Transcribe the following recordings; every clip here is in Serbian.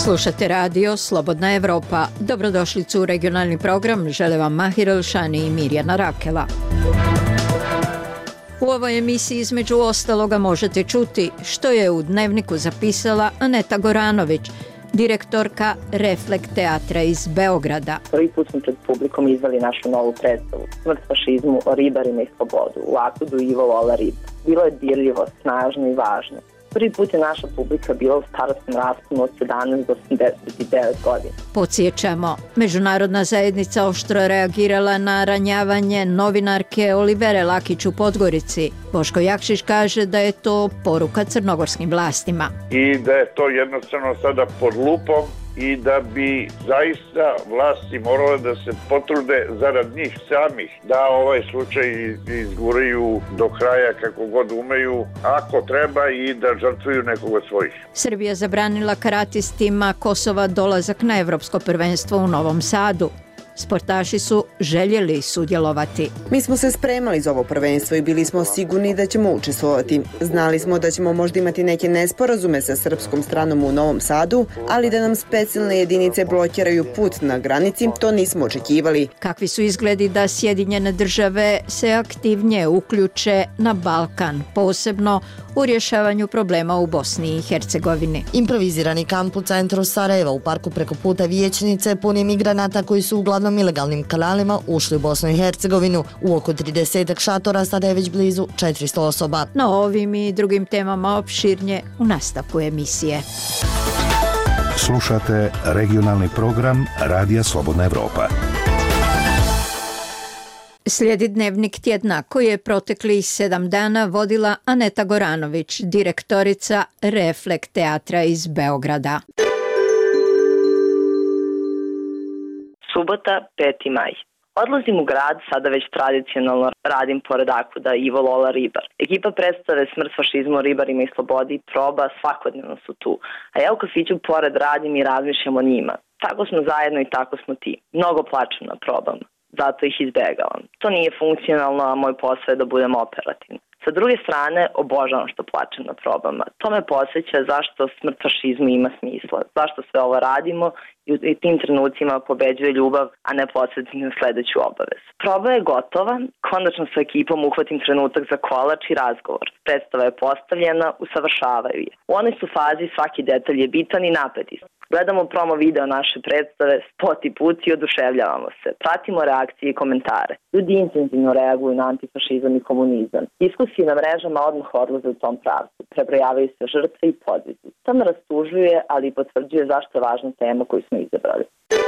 Slušate radio Slobodna Evropa. Dobrodošlicu u regionalni program. Žele vam Mahir Elšani i Mirjana Rakela. U ovoj emisiji između ostaloga možete čuti što je u Dnevniku zapisala Aneta Goranović, direktorka Reflekt teatra iz Beograda. Prvi put smo pred publikom izveli našu novu predstavu Smrt fašizmu o ribarima i slobodu u Akudu Ivo Lola Riba. Bilo je dirljivo, snažno i važno. Prvi put je naša publika bila u starostnom rasponu od 17 do 89 godina. Podsjećamo, međunarodna zajednica oštro reagirala na ranjavanje novinarke Olivere Lakić u Podgorici. Boško Jakšić kaže da je to poruka crnogorskim vlastima. I da je to jednostavno sada pod lupom i da bi zaista vlasti morale da se potrude zarad njih samih da ovaj slučaj izguraju do kraja kako god umeju, ako treba, i da žrtvuju nekog od svojih. Srbija zabranila karatistima Kosova dolazak na evropsko prvenstvo u Novom Sadu. Sportaši su željeli sudjelovati. Mi smo se spremali za ovo prvenstvo i bili smo sigurni da ćemo učestvovati. Znali smo da ćemo možda imati neke nesporazume sa srpskom stranom u Novom Sadu, ali da nam specijalne jedinice blokiraju put na granici, to nismo očekivali. Kakvi su izgledi da Sjedinjene države se aktivnije uključe na Balkan, posebno u rješavanju problema u Bosni i Hercegovini? Improvizirani kamp u centru Sarajeva u parku preko puta Vijećnice pun je migranata koji su uglavnom ilegalnim kanalima ušli u Bosnu i Hercegovinu. U oko 30 šatora sada je već blizu 400 osoba. No, ovim i drugim temama opširnije u nastavku emisije. Slušate regionalni program Radija Slobodna Evropa. Slijedi Dnevnik tjedna koji je proteklih 7 dana vodila Aneta Goranović, direktorica Reflekt teatra iz Beograda. Subota, 5. maj. Odlazim u grad, sada već tradicionalno radim pored Akuda Ivo Lola Ribar. Ekipa predstave Smrt fašizmu o ribarima i slobodi proba svakodnevno su tu, a ja u kafiću pored radim i razmišljam o njima. Tako smo zajedno i tako smo ti. Mnogo plačem na probama, zato ih izbegavam. To nije funkcionalno, a moj posao je da budem operativna. Sa druge strane, obožavam što plačem na probama. To me podsjeća zašto Smrt fašizmu ima smisla, zašto sve ovo radimo i u tim trenucima pobeđuje ljubav, a ne podsjeti na sledeću obavezu. Proba je gotova, konačno sa ekipom uhvatim trenutak za kolač i razgovor. Predstava je postavljena, usavršavaju je. U onoj su fazi svaki detalj je bitan i napeti. Gledamo promo video naše predstave, spot i put i oduševljavamo se. Pratimo reakcije i komentare. Ljudi intenzivno reaguju na antifašizam i komunizam. Diskusije na mrežama odmah odlaze u tom pravcu. Prebrojavaju se žrtve i podvizi. To me rastužuje, ali i potvrđuje zašto je važna tema koju smo izabrali.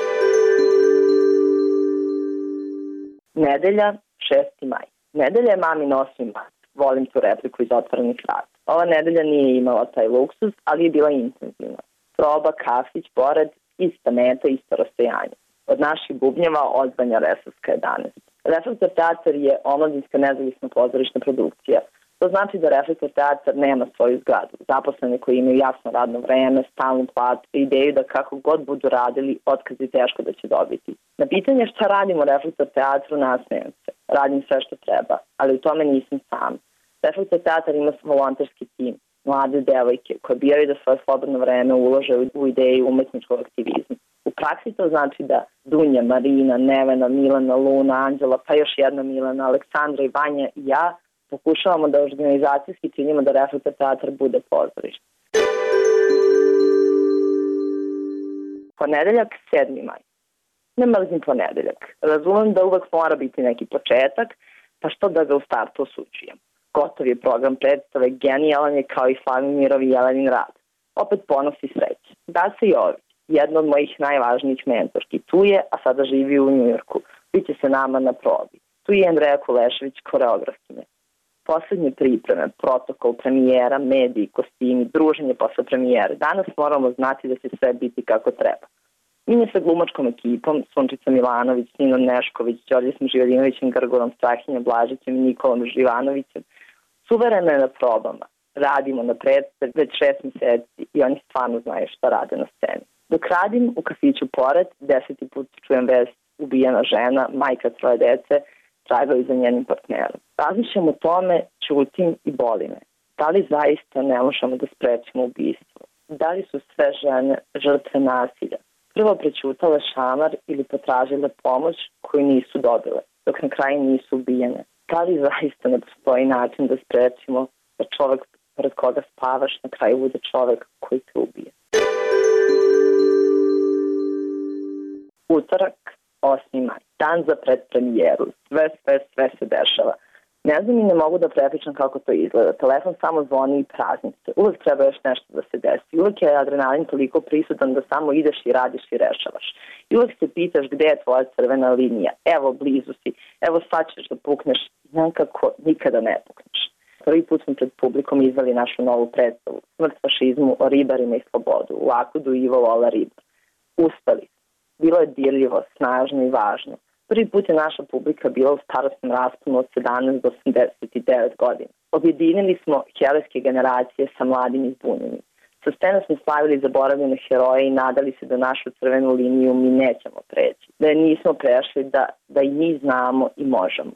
Nedelja, 6. maj. Nedelja je mamin 8. maj. Volim tu repliku iz Otvorenih vrata. Ova nedelja nije imala taj luksuz, ali je bila intenzivna. Proba, kafić, pored, ista meta, isto rastojanje. Od naših bubnjeva odzvanja Resavska 11. Reflektor teatar je omladinska nezavisna pozorišna produkcija. To znači da Reflektor teatar nema svoju zgradu. Zaposlene koji imaju jasno radno vreme, stalnu platu i ideju da kako god budu radili, otkaz je teško da će dobiti. Na pitanje šta radimo u Reflektor teatru nasmejem se. Radim sve što treba, ali u tome nisam sam. Reflektor teatar ima volonterski tim, mlade devojke koje biraju da svoje slobodno vreme ulože u ideju umetničkog aktivizma. U praksi to znači da Dunja, Marina, Nevena, Milana, Luna, Anđela, pa još jedna Milana, Aleksandra i Vanja i ja pokušavamo da organizacijski činimo da Reflektor teatar bude pozorište. Ponedeljak, 7. maj. Ne mrzim ponedeljak. Razumem da uvek mora biti neki početak, pa što da ga u startu osuđujem. Gotov je program predstave, genijalan je kao i Slavimirov i Jelenin rad. Opet ponos i sreće. Daša Jović, jedna od mojih najvažnijih mentorki, tu je, a sada živi u Njujorku. Biće se nama na probi. Tu je Andreja Kulešević, koreografkinja. Poslednje pripreme, protokol, premijera, mediji, kostimi, druženje posle premijere. Danas moramo znati da će sve biti kako treba. Mi je sa glumačkom ekipom, Sunčica Milanović, Nino Nešković, Đorđesom Živelinovićem, Grgorom Strahinjom Blažićem i Nikolom Živanovićem, suvereno je na probama. Radimo na predstavi već 6 meseci i oni stvarno znaju šta rade na sceni. Dok radim u kafiću pored, 10. put čujem vest ubijena žena, majka 3 dece, tragaju za njenim partnerom. Razmišljam o tome, ćutim i boli me. Da li zaista ne možemo da sprečimo ubistvo? Da li su sve žene žrtve nasilja? Prvo prećutale šamar ili potražile pomoć koju nisu dobile, dok na kraju nisu ubijene. Da li zaista ne postoji način da sprečimo da čovek pored koga spavaš na kraju bude čovek koji te ubije? Utorak, 8. maj, dan za predpremijeru. Sve se dešava. Ne znam i ne mogu da prepričam kako to izgleda. Telefon samo zvoni i prazni se. Uvek treba još nešto da se desi. Uvek je adrenalin toliko prisutan da samo ideš i radiš i rešavaš. I uvek se pitaš gde je tvoja crvena linija. Evo, blizu si. Evo, sad ćeš da pukneš. Nekako nikada ne pukneš. Prvi put smo pred publikom izvali našu novu predstavu. Smrt fašizmu, o ribarima i slobodu. U Akudu Ivo Lola Ribar. Uspeli. Bilo je dirljivo, snažno i važno. Prvi put je naša publika bila u starostnom rasponu od 17 do 89 godina. Objedinili smo herojske generacije sa mladim i zbunjenim. Sa scena smo slavili zaboravljene heroje i nadali se da našu crvenu liniju mi nećemo preći. Da je nismo prešli, da i mi znamo i možemo.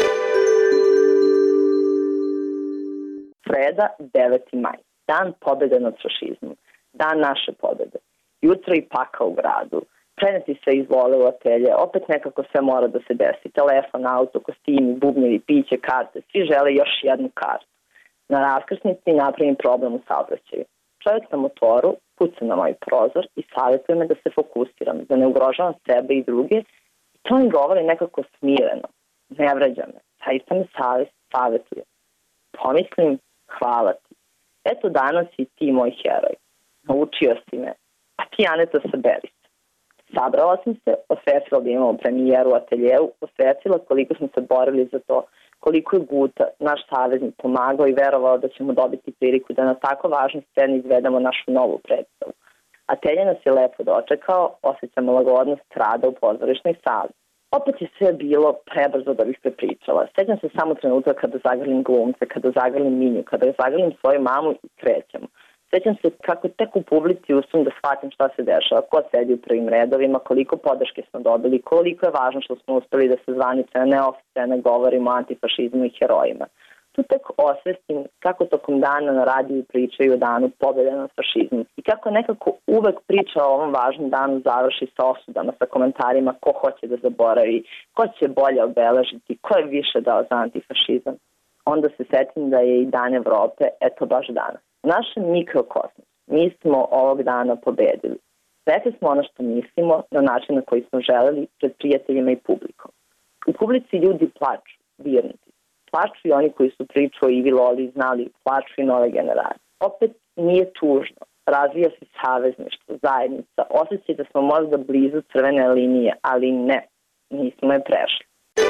Sreda, 9. maj. Dan pobjede nad fašizmom. Dan naše pobjede. Jutro i pakao u gradu. Preneti se izvole u atelje, opet nekako sve mora da se desi. Telefon, auto, kostimi, bubnjevi, piće, karte, svi žele još jednu kartu. Na raskrsnici napravim problem u saobraćaju. Čovjek na motoru puca na moj prozor i savjetuje me da se fokusiram, da ne ugrožavam sebe i druge. I to mi govori nekako smireno. Ne vređa me, zaista me savjetuje. Pomislim, hvala ti. Eto danas si ti moj heroj. Naučio si me, a ti Aneta saberi se. Sabrala sam se, osvestila da imamo premijeru u ateljevu, osvestila koliko smo se borili za to, koliko je Guta, naš saveznik, pomagao i verovao da ćemo dobiti priliku da na tako važnoj sceni izvedemo našu novu predstavu. Atelje nas je lepo dočekao, osjećamo lagodnost rada u pozorišnoj sali. Opet je sve bilo prebrzo da bih prepričala. Sjećam se samo trenutka kada zagrlim glumce, kada zagrlim Minju, kada zagrlim svoju mamu i krećemo. Sjećam se kako tek u publici uspem da shvatim šta se dešava, ko sedi u prvim redovima, koliko podrške smo dobili, koliko je važno što smo uspeli da se zvanično neoficijalno govorimo o antifašizmu i herojima. Tu tek osvestim kako tokom dana na radiju pričaju o danu pobjede nad fašizmom i kako nekako uvek priča o ovom važnom danu završi sa osudama, sa komentarima ko hoće da zaboravi, ko će bolje obeležiti, ko je više dao za antifašizam. Onda se setim da je i Dan Evrope, eto baš danas. U našem mikrokosmosu mi smo ovog dana pobedili. Rekli smo ono što mislimo na način na koji smo želeli pred prijateljima i publikom. U publici ljudi plaču, dirnuti. Plaču i oni koji su priču o Ivi Loli znali, plaču i nove generacije. Opet nije tužno. Razvija se savezništvo, zajednica. Osjećaj da smo možda blizu crvene linije, ali ne, nismo je prešli.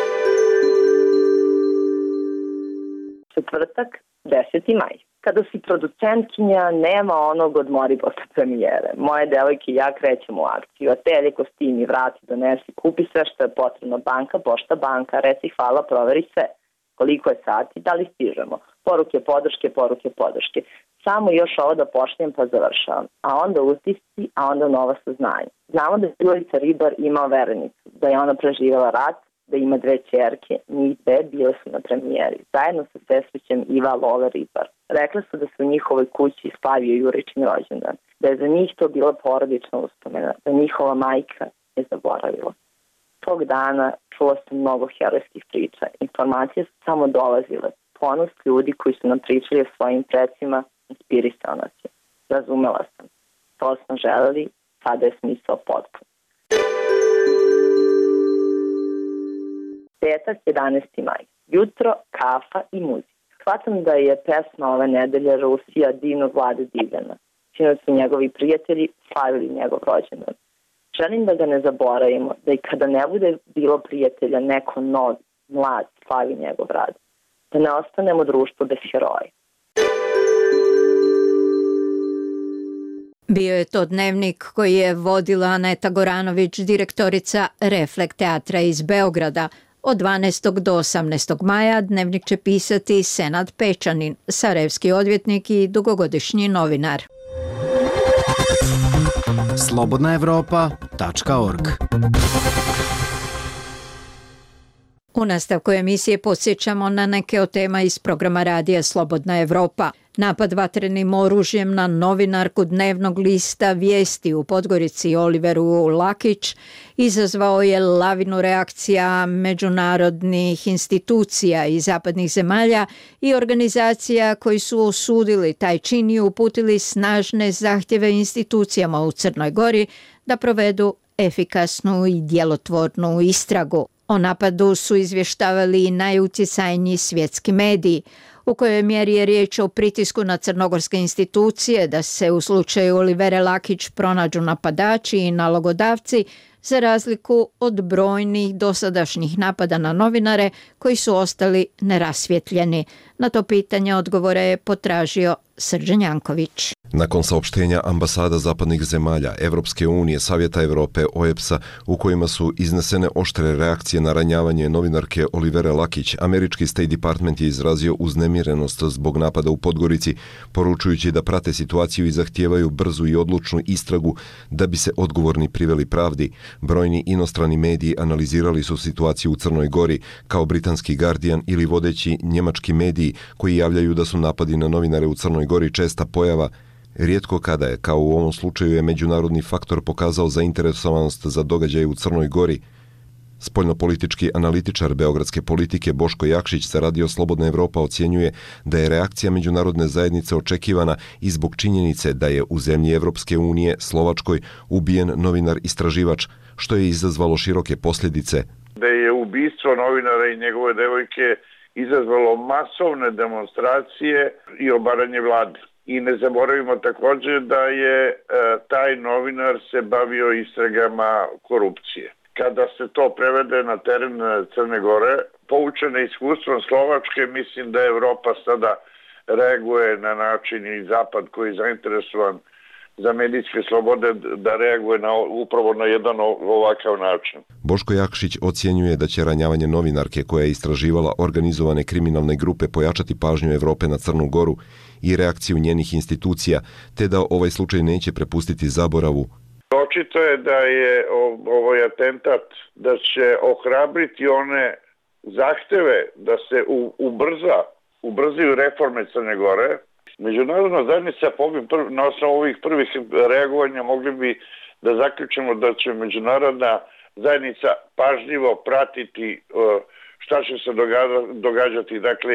Četvrtak, 10. maj. Kada si producentkinja, nema onog odmori posle premijere. Moje devojke i ja krećemo u akciju. Atelje, kostimi, vrati, donesi, kupi sve što je potrebno. Banka, pošta, banka, reci hvala, proveri sve. Koliko je sati, da li stižemo. Poruke podrške. Samo još ovo da pošlijem pa završavam. A onda utisci, a onda nova saznanja. Znamo da je Julica Ribar imao verenicu, da je ona preživjela rat, da ima 2 ćerke, njih 2 bile su na premijeri, zajedno sa sestrićem Iva Lola Ribar. Rekle su da se u njihovoj kući slavio Juričin rođendan, da je za njih to bila porodična uspomena, da njihova majka je zaboravila. Tog dana čula sam mnogo herojskih priča, informacije su samo dolazile, ponos ljudi koji su nam pričali o svojim precima, inspirisao nas je. Razumela sam, to smo želeli, sada je smisao potpun. Petak, 11. maj. Jutro, kafa i muzika. Shvatam da je pesma ove nedelje Rusija divno Vlade Divljana. Sinoć su njegovi prijatelji slavili njegov rođendan. Želim da ga ne zaboravimo, da i kada ne bude bilo prijatelja, neko nov, mlad slavi njegov rad. Da ne ostanemo društvo bez heroja. Bio je to dnevnik koji je vodila Aneta Goranović, direktorica Reflekt teatra iz Beograda. Od 12. do 18. maja dnevnik će pisati Senad Pečanin, sarajevski odvjetnik i dugogodišnji novinar. Slobodnaevropa.org U nastavku emisije podsjećamo na neke od tema iz programa radija Slobodna Evropa. Napad vatrenim oružjem na novinarku dnevnog lista Vijesti u Podgorici Oliveru Lakić izazvao je lavinu reakcija međunarodnih institucija i zapadnih zemalja i organizacija koji su osudili taj čin i uputili snažne zahtjeve institucijama u Crnoj Gori da provedu efikasnu i djelotvornu istragu. O napadu su izvještavali i najutjecajniji svjetski mediji. U kojoj mjeri je riječ o pritisku na crnogorske institucije da se u slučaju Olivere Lakić pronađu napadači i nalogodavci, za razliku od brojnih dosadašnjih napada na novinare koji su ostali nerasvjetljeni. Na to pitanje odgovore je potražio Srđan Janković. Nakon saopštenja ambasada zapadnih zemalja, Evropske unije, Savjeta Evrope, OEBS-a, u kojima su iznesene oštre reakcije na ranjavanje novinarke Olivere Lakić, američki State Department je izrazio uznemirenost zbog napada u Podgorici, poručujući da prate situaciju i zahtijevaju brzu i odlučnu istragu da bi se odgovorni priveli pravdi. Brojni inostrani mediji analizirali su situaciju u Crnoj Gori, kao britanski Guardian ili vodeći njemački mediji koji javljaju da su napadi na novinare u Crnoj Gori česta pojava. Rijetko kada je, kao u ovom slučaju, je međunarodni faktor pokazao zainteresovanost za događaje u Crnoj Gori. Spoljnopolitički analitičar beogradske politike Boško Jakšić za Radio Slobodna Evropa ocjenjuje da je reakcija međunarodne zajednice očekivana i zbog činjenice da je u zemlji Evropske unije, Slovačkoj, ubijen novinar istraživač, što je izazvalo široke posljedice. Da je ubistvo novinara i njegove devojke izazvalo masovne demonstracije i obaranje vlade. I ne zaboravimo također da je taj novinar se bavio istragama korupcije. Kada se to prevede na teren Crne Gore, poučena iskustvom Slovačke, mislim da Evropa sada reaguje na način i Zapad koji je zainteresovan za medijske slobode da reaguje upravo na jedan ovakav način. Boško Jakšić ocjenjuje da će ranjavanje novinarke koja je istraživala organizovane kriminalne grupe pojačati pažnju Evrope na Crnu Goru i reakciju njenih institucija, te da ovaj slučaj neće prepustiti zaboravu. Očito je da je ovaj atentat da će ohrabriti one zahteve da se ubrzaju reforme Crne Gore. Međunarodna zajednica na osnovu ovih prvih reagovanja mogli bi da zaključimo da će međunarodna zajednica pažljivo pratiti šta će se događati, dakle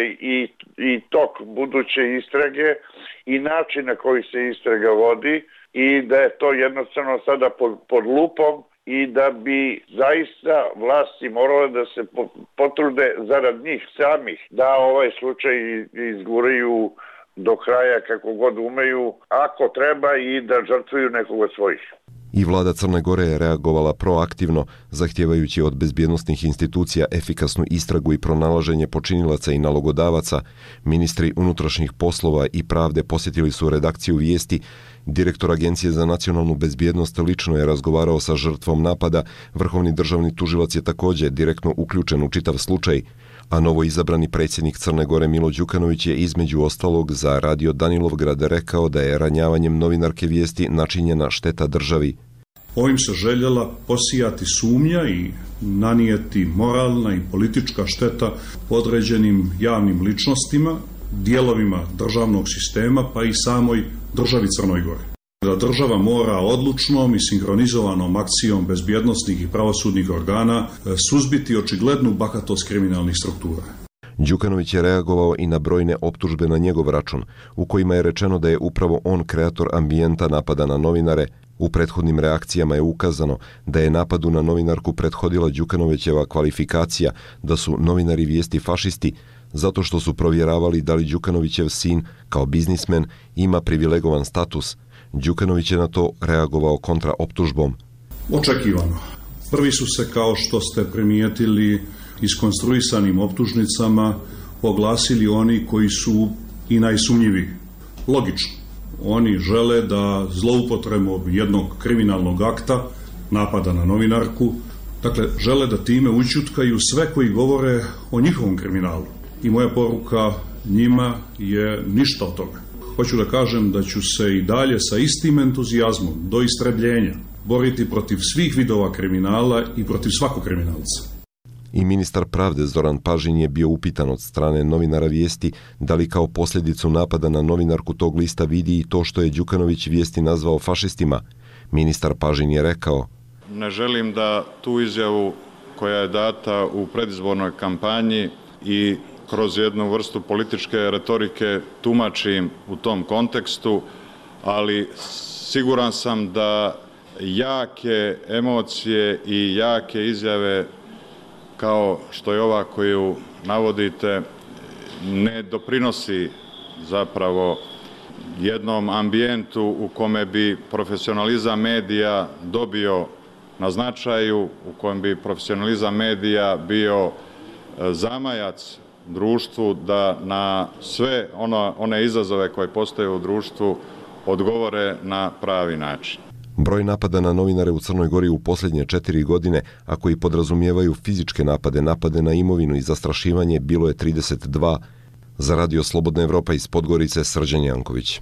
i tok buduće istrage i način na koji se istraga vodi i da je to jednostavno sada pod lupom i da bi zaista vlasti morale da se potrude zarad njih samih da ovaj slučaj izguraju do kraja kako god umeju, ako treba, i da žrtvuju nekog od svojih. I vlada Crne Gore je reagovala proaktivno, zahtijevajući od bezbjednosnih institucija efikasnu istragu i pronalaženje počinilaca i nalogodavaca. Ministri unutrašnjih poslova i pravde posjetili su redakciju Vijesti. Direktor Agencije za nacionalnu bezbjednost lično je razgovarao sa žrtvom napada. Vrhovni državni tužilac je također direktno uključen u čitav slučaj. A novo izabrani predsjednik Crne Gore Milo Đukanović je između ostalog za Radio Danilovgrad rekao da je ranjavanjem novinarke Vijesti načinjena šteta državi. Ovim se željela posijati sumnja i nanijeti moralna i politička šteta određenim javnim ličnostima, dijelovima državnog sistema pa i samoj državi Crnoj Gori. Da država mora odlučnom i sinkronizovanom akcijom bezbjednosnih i pravosudnih organa suzbiti očiglednu bahatost kriminalnih struktura. Đukanović je reagovao i na brojne optužbe na njegov račun, u kojima je rečeno da je upravo on kreator ambijenta napada na novinare. U prethodnim reakcijama je ukazano da je napadu na novinarku prethodila Đukanovićeva kvalifikacija da su novinari Vijesti fašisti, zato što su provjeravali da li Đukanovićev sin, kao biznismen, ima privilegovan status. Đukanović je na to reagovao kontraoptužbom. Očekivano. Prvi su se, kao što ste primijetili, iskonstruisanim optužnicama oglasili oni koji su i najsumnjiviji. Logično. Oni žele da zloupotrebom jednog kriminalnog akta, napada na novinarku, dakle, žele da time ućutkaju sve koji govore o njihovom kriminalu. I moja poruka njima je ništa od toga. Hoću da kažem da ću se i dalje sa istim entuzijazmom do istrebljenja boriti protiv svih vidova kriminala i protiv svakog kriminalca. I ministar pravde Zoran Pažin je bio upitan od strane novinara Vijesti da li kao posljedicu napada na novinarku tog lista vidi i to što je Đukanović Vijesti nazvao fašistima. Ministar Pažin je rekao: Ne želim da tu izjavu koja je data u predizbornoj kampanji i kroz jednu vrstu političke retorike tumačim u tom kontekstu, ali siguran sam da jake emocije i jake izjave kao što je ova koju navodite ne doprinosi zapravo jednom ambijentu u kome bi profesionalizam medija dobio na značaju, u kojem bi profesionalizam medija bio zamajac društvu da na sve one izazove koje postoje u društvu odgovore na pravi način. Broj napada na novinare u Crnoj Gori u posljednje 4 godine, a koji podrazumijevaju fizičke napade na imovinu i zastrašivanje, bilo je 32. Za Radio Slobodna Evropa iz Podgorice, Srđan Janković.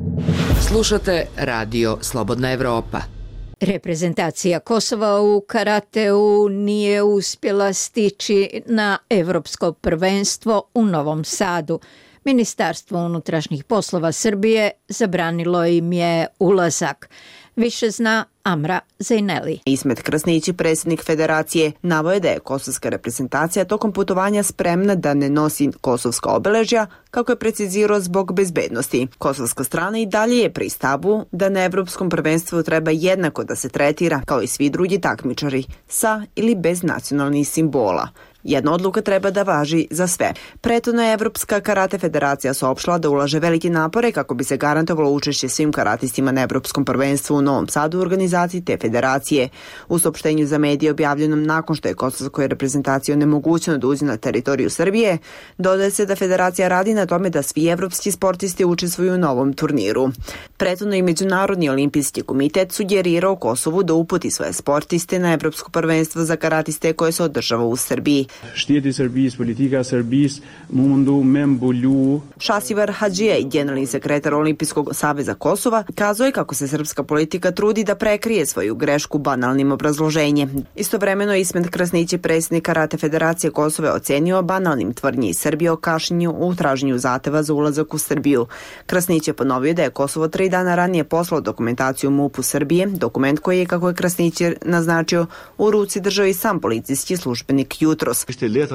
Slušate Radio Slobodna Evropa. Reprezentacija Kosova u karateu nije uspjela stići na Evropsko prvenstvo u Novom Sadu. Ministarstvo unutrašnjih poslova Srbije zabranilo im je ulazak. Više zna Amra Zejneli. Ismet Krasnići, predsjednik federacije, naveo da je kosovska reprezentacija tokom putovanja spremna da ne nosi kosovska obeležja, kako je precizirao zbog bezbednosti. Kosovska strana i dalje je pri stavu da na Evropskom prvenstvu treba jednako da se tretira kao i svi drugi takmičari, sa ili bez nacionalnih simbola. Jedna odluka treba da važi za sve. Prethodno je Evropska karate federacija saopštila da ulaže velike napore kako bi se garantovalo učešće svim karatistima na Evropskom prvenstvu u Novom Sadu u organizaciji te federacije. U saopštenju za medije objavljenom nakon što je kosovskoj reprezentaciji onemogućeno da uđe na teritoriju Srbije, dodaje se da federacija radi na tome da svi evropski sportisti učestvuju u novom turniru. Prethodno i Međunarodni olimpijski komitet sugerirao Kosovu da uputi svoje sportiste na Evropsko prvenstvo za karatiste koje se održava u Srbiji. Shteti Serbisë, politika Serbisë mundu me mbulu. Šasivar Hadžijaj, generalni sekretar Olimpijskog saveza Kosova, kazuje kako se srpska politika trudi da prekrije svoju grešku banalnim obrazloženjem. Istovremeno Ismet Krasnići, predsjednik Karate federacije Kosova, ocenio banalnim tvrdnji iz Srbije o kašnjenju u traženju zahteva za ulazak u Srbiju. Krasnić je ponovio da je Kosovo 3 dana ranije poslao dokumentaciju MUP-u Srbije, dokument koji je, kako je Krasnić naznačio, u ruci držao i sam policijski službenik jutros.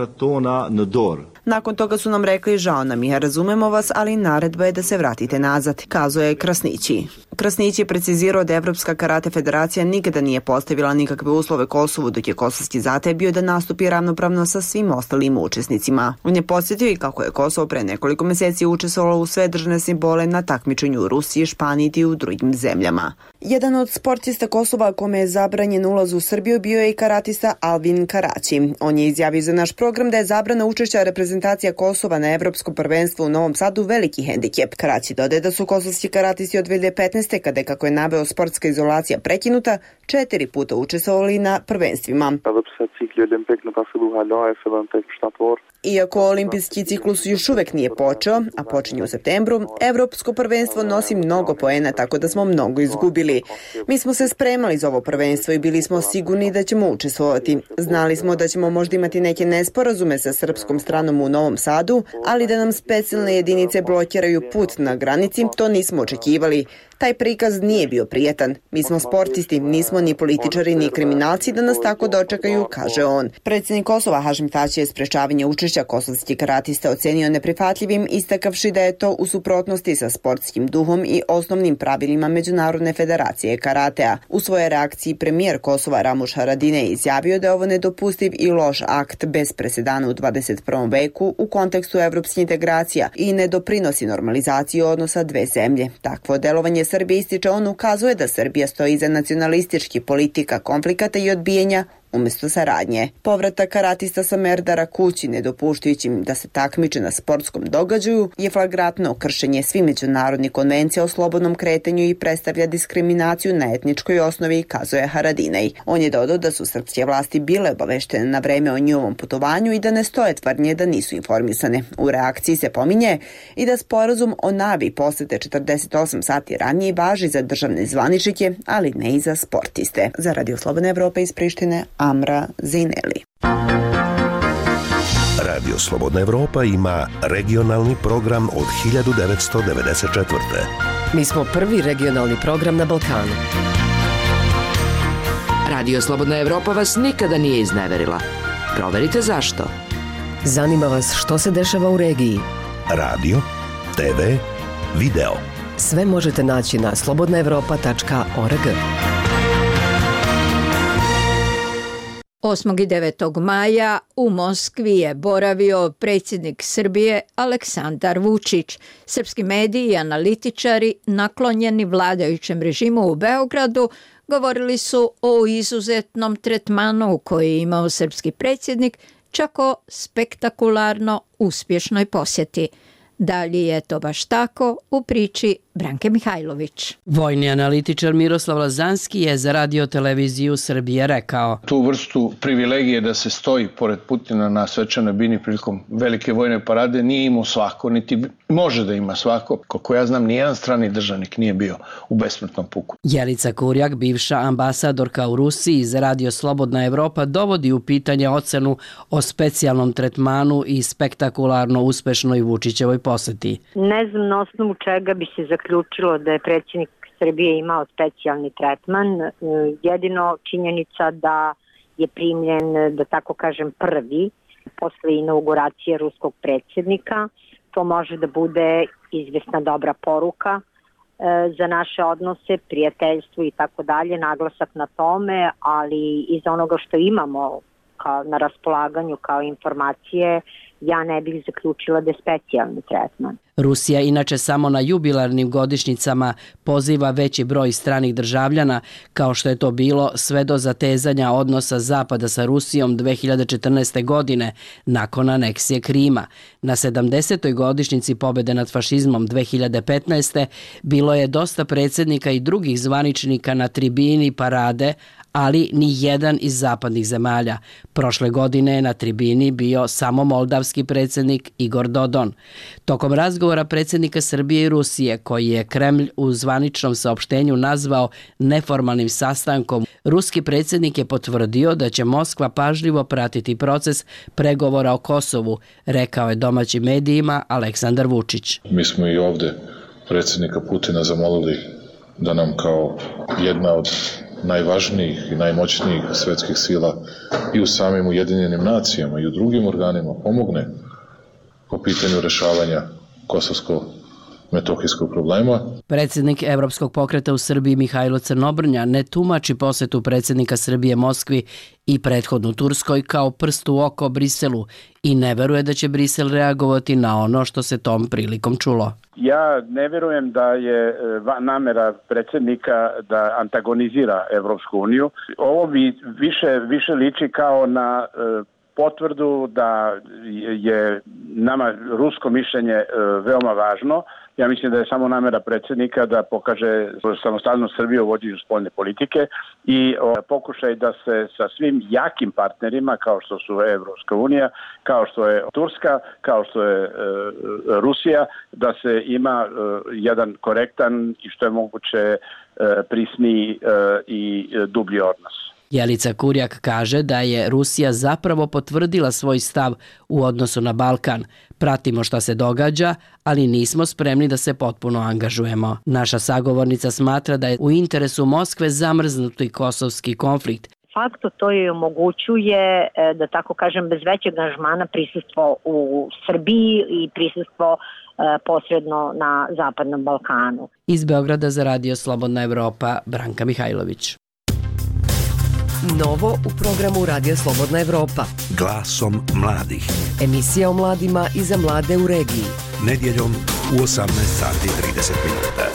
Nakon toga su nam rekli: žao nam je, razumemo vas, ali naredba je da se vratite nazad, kazao je Krasnići. Krasnić je precizirao da Evropska karate federacija nikada nije postavila nikakve uslove Kosovu, dok je kosovski zahtev bio da nastupi ravnopravno sa svim ostalim učesnicima. On je podsjetio i kako je Kosovo pre nekoliko mjeseci učestvovalo u sve državne simbole na takmičenju u Rusiji, Španiji i u drugim zemljama. Jedan od sportista Kosova kome je zabranjen ulaz u Srbiju bio je i karatista Alvin Karaći. On je izjavio za naš program da je zabrana učešća reprezentacija Kosova na Evropskom prvenstvu u Novom Sadu veliki hendikep. Karaći dodaje da su kosovski karatisti od 2015. kada je, kako je naveo, sportska izolacija prekinuta, 4 puta učestvovali na prvenstvima. Iako olimpijski ciklus još uvek nije počeo, a počinje u septembru, Evropsko prvenstvo nosi mnogo poena, tako da smo mnogo izgubili. Mi smo se spremali za ovo prvenstvo i bili smo sigurni da ćemo učestvovati. Znali smo da ćemo možda imati neke nesporazume sa srpskom stranom u Novom Sadu, ali da nam specijalne jedinice blokiraju put na granici, to nismo očekivali. Taj prikaz nije bio prijetan. Mi smo sportisti, nismo ni političari ni kriminalci da nas tako dočekaju, kaže on. Predsjednik Kosova Hašim Tači je sprečavanje učešća kosovskih karatista ocenio neprihvatljivim, istakavši da je to u suprotnosti sa sportskim duhom i osnovnim pravilima Međunarodne federacije karatea. U svojoj reakciji premijer Kosova Ramuš Haradinaj izjavio da je ovo nedopustiv i loš akt bez presedana u 21. veku u kontekstu evropskih integracija i ne doprinosi normalizaciji odnosa dve zemlje. Takvo delovanje Srbije, ističe on, ukazuje da Srbija stoji iza nacionalističkih politika konflikata i odbijenja umjesto saradnje. Povratak karatista sa Merdara kući, nedopuštajući im da se takmiče na sportskom događaju, je flagrantno kršenje svih međunarodnih konvencija o slobodnom kretanju i predstavlja diskriminaciju na etničkoj osnovi, kazuje Haradinaj. On je dodao da su srpske vlasti bile obaveštene na vreme o njihovom putovanju i da ne stoje tvrdnje da nisu informisane. U reakciji se pominje i da sporazum o navi posete 48 sati ranije važi za državne zvaničnike, ali ne i za sportiste. Za Radio Slobodna Evropa iz Prištine, Amra Zejneli. Radio Slobodna Evropa ima regionalni program od 1994. Mi smo prvi regionalni program na Balkanu. Radio Slobodna Evropa vas nikada nije izneverila. Proverite zašto. Zanima vas što se dešava u regiji. Radio, TV, video. Sve možete naći na slobodnaevropa.org. 8. i 9. maja u Moskvi je boravio predsjednik Srbije Aleksandar Vučić. Srpski mediji i analitičari naklonjeni vladajućem režimu u Beogradu govorili su o izuzetnom tretmanu koji je imao srpski predsjednik, čak o spektakularno uspješnoj posjeti. Da li je to baš tako? U priči Branke Mihajlović. Vojni analitičar Miroslav Lazanski je za Radio-televiziju Srbije rekao: Tu vrstu privilegije da se stoji pored Putina na svečanoj bini prilikom velike vojne parade nije imao svako, niti može da ima svako. Koliko ja znam, nijedan strani državnik nije bio u besmrtnom puku. Jelica Kurjak, bivša ambasadorka u Rusiji za Radio Slobodna Evropa, dovodi u pitanje ocenu o specijalnom tretmanu i spektakularno uspešnoj Vučićevoj poseti. Ne znam na osnovu čega bi se zaključilo da je predsjednik Srbije imao specijalni tretman. Jedino činjenica da je primljen, da tako kažem, prvi posle inauguracije ruskog predsjednika. To može da bude izvesna dobra poruka za naše odnose, prijateljstvo i tako dalje, naglasak na tome, ali iz onoga što imamo na raspolaganju kao informacije, ja ne bih zaključila da je specijalni tretman. Rusija inače samo na jubilarnim godišnjicama poziva veći broj stranih državljana, kao što je to bilo sve do zatezanja odnosa Zapada sa Rusijom 2014. godine nakon aneksije Krima. Na 70. godišnjici pobjede nad fašizmom 2015. bilo je dosta predsjednika i drugih zvaničnika na tribini parade, ali ni jedan iz zapadnih zemalja. Prošle godine je na tribini bio samo moldavski predsjednik Igor Dodon. Tokom razgovora predsjednika Srbije i Rusije, koji je Kremlj u zvaničnom saopštenju nazvao neformalnim sastankom, ruski predsjednik je potvrdio da će Moskva pažljivo pratiti proces pregovora o Kosovu, rekao je domaćim medijima Aleksandar Vučić. Mi smo i ovdje predsjednika Putina zamolili da nam kao jedna od najvažnijih i najmoćnijih svetskih sila i u samim Ujedinjenim nacijama i u drugim organima pomogne po pitanju rešavanja kosovsko-metohijskog problema. Predsjednik Evropskog pokreta u Srbiji Mihajlo Crnobrnja ne tumači posjetu predsjednika Srbije Moskvi i prethodnu Turskoj kao prst u oko Briselu i ne veruje da će Brisel reagovati na ono što se tom prilikom čulo. Ja ne verujem da je namera predsjednika da antagonizira Evropsku uniju. Ovo bi više liči kao na potvrdu da je nama rusko mišljenje veoma važno. Ja mislim da je samo namera predsjednika da pokaže samostalnost Srbije u vođenju spoljne politike i pokušaj da se sa svim jakim partnerima kao što su Evropska unija, kao što je Turska, kao što je Rusija, da se ima jedan korektan i što je moguće prisniji i dublji odnos. Jelica Kurjak kaže da je Rusija zapravo potvrdila svoj stav u odnosu na Balkan. Pratimo šta se događa, ali nismo spremni da se potpuno angažujemo. Naša sagovornica smatra da je u interesu Moskve zamrznuti kosovski konflikt. Fakto to je omogućuje, da tako kažem, bez većeg angažmana prisustvo u Srbiji i prisustvo posredno na Zapadnom Balkanu. Iz Beograda za Radio Slobodna Evropa, Branka Mihajlović. Novo u programu Radija Slobodna Evropa. Glasom mladih. Emisija o mladima i za mlade u regiji. Nedjeljom u 18:30.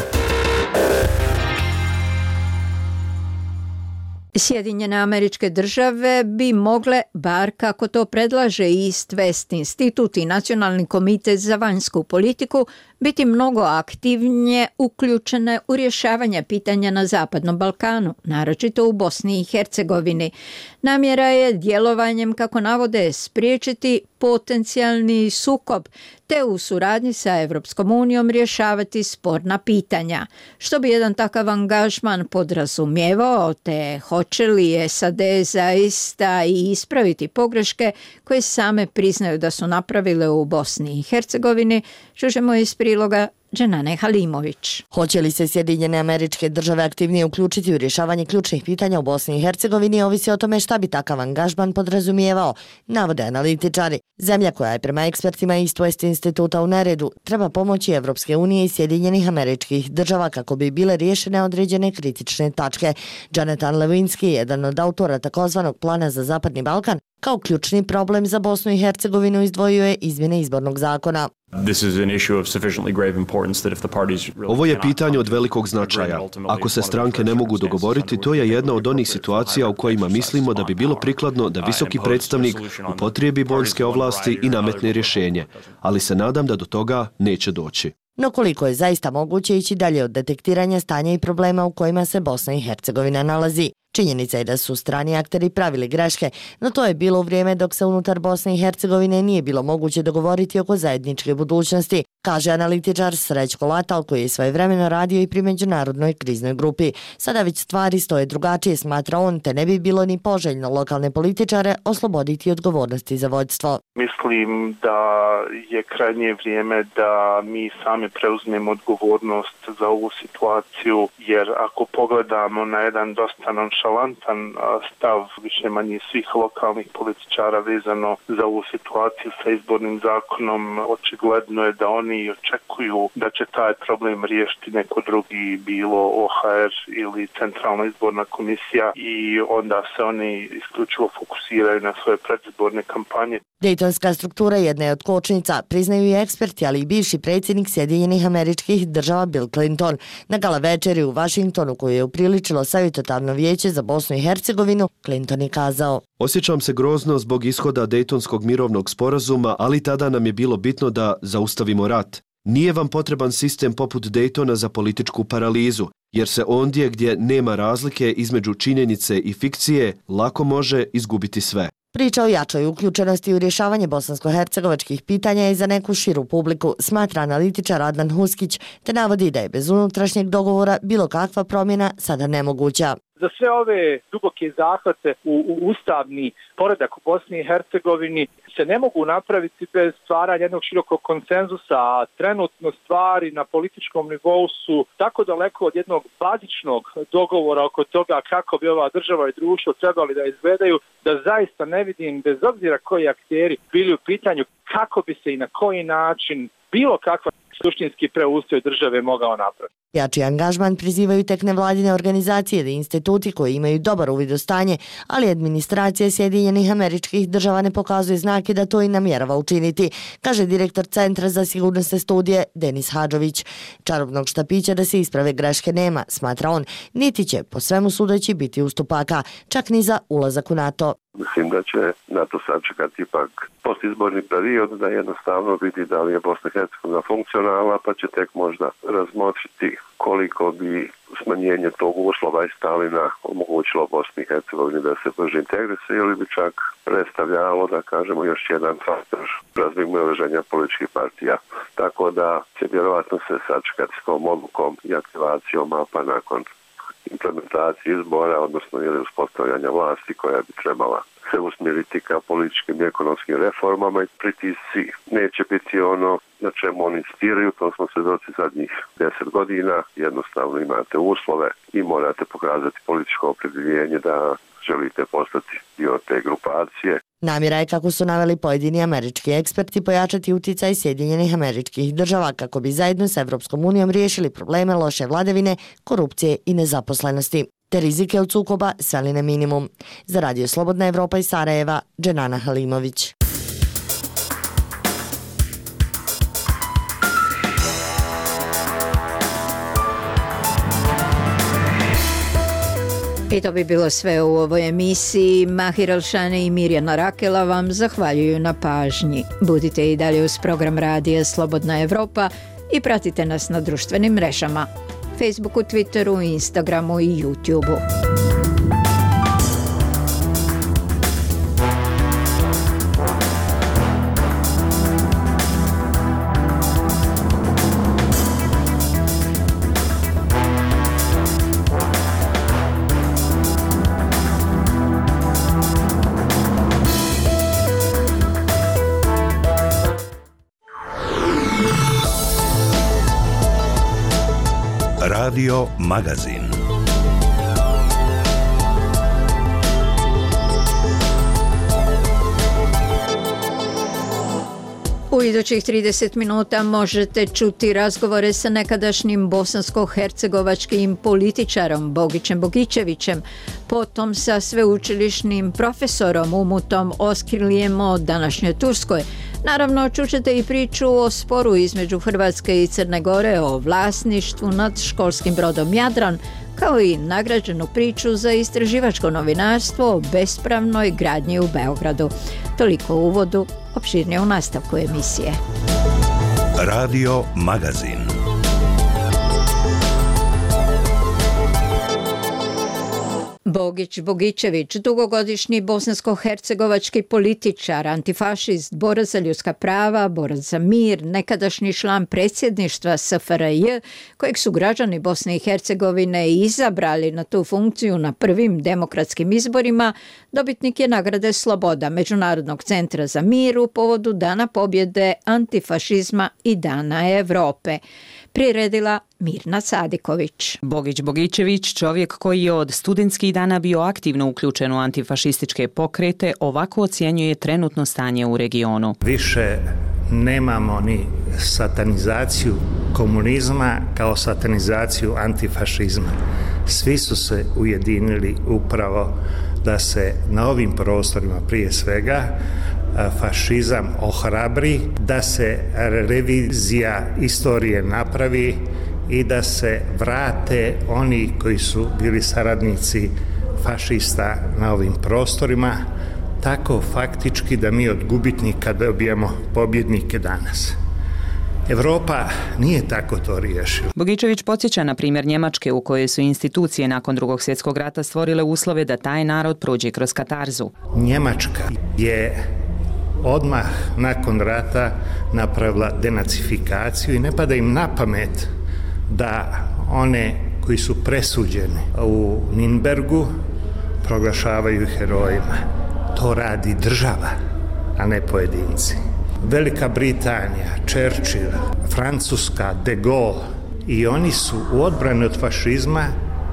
Sjedinjene Američke Države bi mogle, bar kako to predlaže East West institut i Nacionalni komitet za vanjsku politiku, biti mnogo aktivnije uključene u rješavanje pitanja na Zapadnom Balkanu, naročito u Bosni i Hercegovini. Namjera je djelovanjem, kako navode, spriječiti potencijalni sukob, te u suradnji sa Evropskom unijom rješavati sporna pitanja. Što bi jedan takav angažman podrazumijevao, te hoće li SAD zaista i ispraviti pogreške koje same priznaju da su napravile u Bosni i Hercegovini, čužemo iz priloga Dženane Halimović. Hoće li se Sjedinjene Američke Države aktivnije uključiti u rješavanje ključnih pitanja u Bosni i Hercegovini ovisi o tome šta bi takav angažman podrazumijevao, navode analitičari. Zemlja koja je prema ekspertima East West instituta u neredu treba pomoći Evropske unije i Sjedinjenih Američkih Država kako bi bile riješene određene kritične tačke. Jonathan Lewinsky, jedan od autora takozvanog plana za Zapadni Balkan, kao ključni problem za Bosnu i Hercegovinu izdvojio je izmjene izbornog zakona. Ovo je pitanje od velikog značaja. Ako se stranke ne mogu dogovoriti, to je jedna od onih situacija u kojima mislimo da bi bilo prikladno da visoki predstavnik upotrijebi vojske ovlasti i nametne rješenje, ali se nadam da do toga neće doći. No koliko je zaista moguće ići dalje od detektiranja stanja i problema u kojima se Bosna i Hercegovina nalazi? Činjenica je da su strani akteri pravili greške, no to je bilo u vrijeme dok se unutar Bosne i Hercegovine nije bilo moguće dogovoriti oko zajedničke budućnosti, kaže analitičar Srećko Latal, koji je svojevremeno radio i pri međunarodnoj kriznoj grupi. Sada već stvari stoje drugačije, smatra on, te ne bi bilo ni poželjno lokalne političare osloboditi odgovornosti za vodstvo. Mislim da je krajnje vrijeme da mi sami preuzmemo odgovornost za ovu situaciju, jer ako pogledamo na jedan dosta nonšalantan stav više manje svih lokalnih političara vezano za ovu situaciju sa izbornim zakonom, očigledno je da oni očekuju da će taj problem riješiti neko drugi, bilo OHR ili Centralna izborna komisija, i onda se oni isključivo fokusiraju na svoje predizborne kampanje. Dejtonska struktura jedna je od kočnica, priznaju i eksperti, ali i bivši predsjednik Sjedinjenih Američkih Država Bill Clinton. Na gala večeri u Vašingtonu, koju je upriličilo savjetodavno vijeće za Bosnu i Hercegovinu, Clinton je kazao: Osjećam se grozno zbog ishoda Dejtonskog mirovnog sporazuma, ali tada nam je bilo bitno da zaustavimo rat. Nije vam potreban sistem poput Dejtona za političku paralizu, jer se ondje gdje nema razlike između činjenice i fikcije lako može izgubiti sve. Priča o jačoj uključenosti u rješavanje bosansko-hercegovačkih pitanja je za neku širu publiku, smatra analitičar Adnan Huskić, te navodi da je bez unutrašnjeg dogovora bilo kakva promjena sada nemoguća. Za sve ove duboke zahvate u ustavni poredak u Bosni i Hercegovini se ne mogu napraviti bez stvaranja jednog širokog konsenzusa, a trenutno stvari na političkom nivou su tako daleko od jednog bazičnog dogovora oko toga kako bi ova država i društvo trebali da izgledaju, da zaista ne vidim, bez obzira koji akteri bili u pitanju, kako bi se i na koji način bilo kakva suštinski preustroj države mogao napraviti. Jači angažman prizivaju tek nevladine organizacije ili instituti koji imaju dobar uvid u stanje, ali administracija Sjedinjenih Američkih Država ne pokazuje znake da to i namjerava učiniti, kaže direktor Centra za sigurnosne studije Denis Hadžović. Čarobnog štapića da se isprave greške nema, smatra on, niti će po svemu sudeći biti ustupaka, čak ni za ulazak u NATO. Mislim da će NATO sačekati ipak postizborni period, da jednostavno vidi da li je Bosna i Hercegovina funkcionalna, pa će tek možda razmotriti koliko bi smanjenje tog uslova i Stalina omogućilo Bosni i Hercegovini da se brže integrisuje, ili bi čak predstavljalo, da kažemo, još jedan faktor razmimoilaženja političkih partija. Tako da će vjerovatno se sačekati s tom odlukom i aktivacijom APA nakon implementacije izbora, odnosno ili uspostavljanja vlasti koja bi trebala se usmjeriti ka političkim i ekonomskim reformama, i pritisci neće biti ono na čemu oni insistiraju. To smo svedoci zadnjih 10 godina. Jednostavno imate uslove i morate pokazati političko opredjeljenje da želite postati dio te grupacije. Namjera je, kako su naveli pojedini američki eksperti, pojačati utjecaj Sjedinjenih Američkih Država kako bi zajedno s Evropskom unijom riješili probleme loše vladavine, korupcije i nezaposlenosti, te rizike od sukoba sveli na minimum. Za Radio Slobodna Evropa iz Sarajeva, Dženana Halimović. I to bi bilo sve u ovoj emisiji. Mahir Alšane i Mirjana Rakela vam zahvaljuju na pažnji. Budite i dalje uz program Radija Slobodna Evropa i pratite nas na društvenim mrežama: Facebooku, Twitteru, Instagramu i YouTubeu. Radio Magazin. U idućih 30 minuta možete čuti razgovore sa nekadašnjim bosansko-hercegovačkim političarom Bogićem Bogićevićem, potom sa sveučilišnim profesorom Umutom Oskirlijem o današnjoj Turskoj. Naravno, čućete i priču o sporu između Hrvatske i Crne Gore o vlasništvu nad školskim brodom Jadran, kao i nagrađenu priču za istraživačko novinarstvo o bespravnoj gradnji u Beogradu. Toliko u uvodu, opširnije u nastavku emisije. Radio Magazin. Bogić Bogićević, dugogodišnji bosansko-hercegovački političar, antifašist, borac za ljudska prava, borac za mir, nekadašnji član predsjedništva SFRJ, kojeg su građani Bosne i Hercegovine izabrali na tu funkciju na prvim demokratskim izborima, dobitnik je nagrade Sloboda Međunarodnog centra za mir u povodu Dana pobjede antifašizma i Dana Evrope. Priredila Mirna Sadiković. Bogić Bogićević, čovjek koji je od studentskih dana bio aktivno uključen u antifašističke pokrete, ovako ocjenjuje trenutno stanje u regionu. Više nemamo ni satanizaciju komunizma kao satanizaciju antifašizma. Svi su se ujedinili upravo da se na ovim prostorima prije svega fašizam ohrabri, da se revizija istorije napravi i da se vrate oni koji su bili saradnici fašista na ovim prostorima, tako faktički da mi od gubitnika dobijemo pobjednike danas. Evropa nije tako to riješila. Bogićević podsjeća na primjer Njemačke u kojoj su institucije nakon Drugog svjetskog rata stvorile uslove da taj narod prođe kroz katarzu. Njemačka je odmah nakon rata napravila denacifikaciju i ne pada im na pamet da one koji su presuđeni u Nürnbergu proglašavaju herojima. To radi država, a ne pojedinci. Velika Britanija, Churchill, Francuska, de Gaulle i oni su u odbrani od fašizma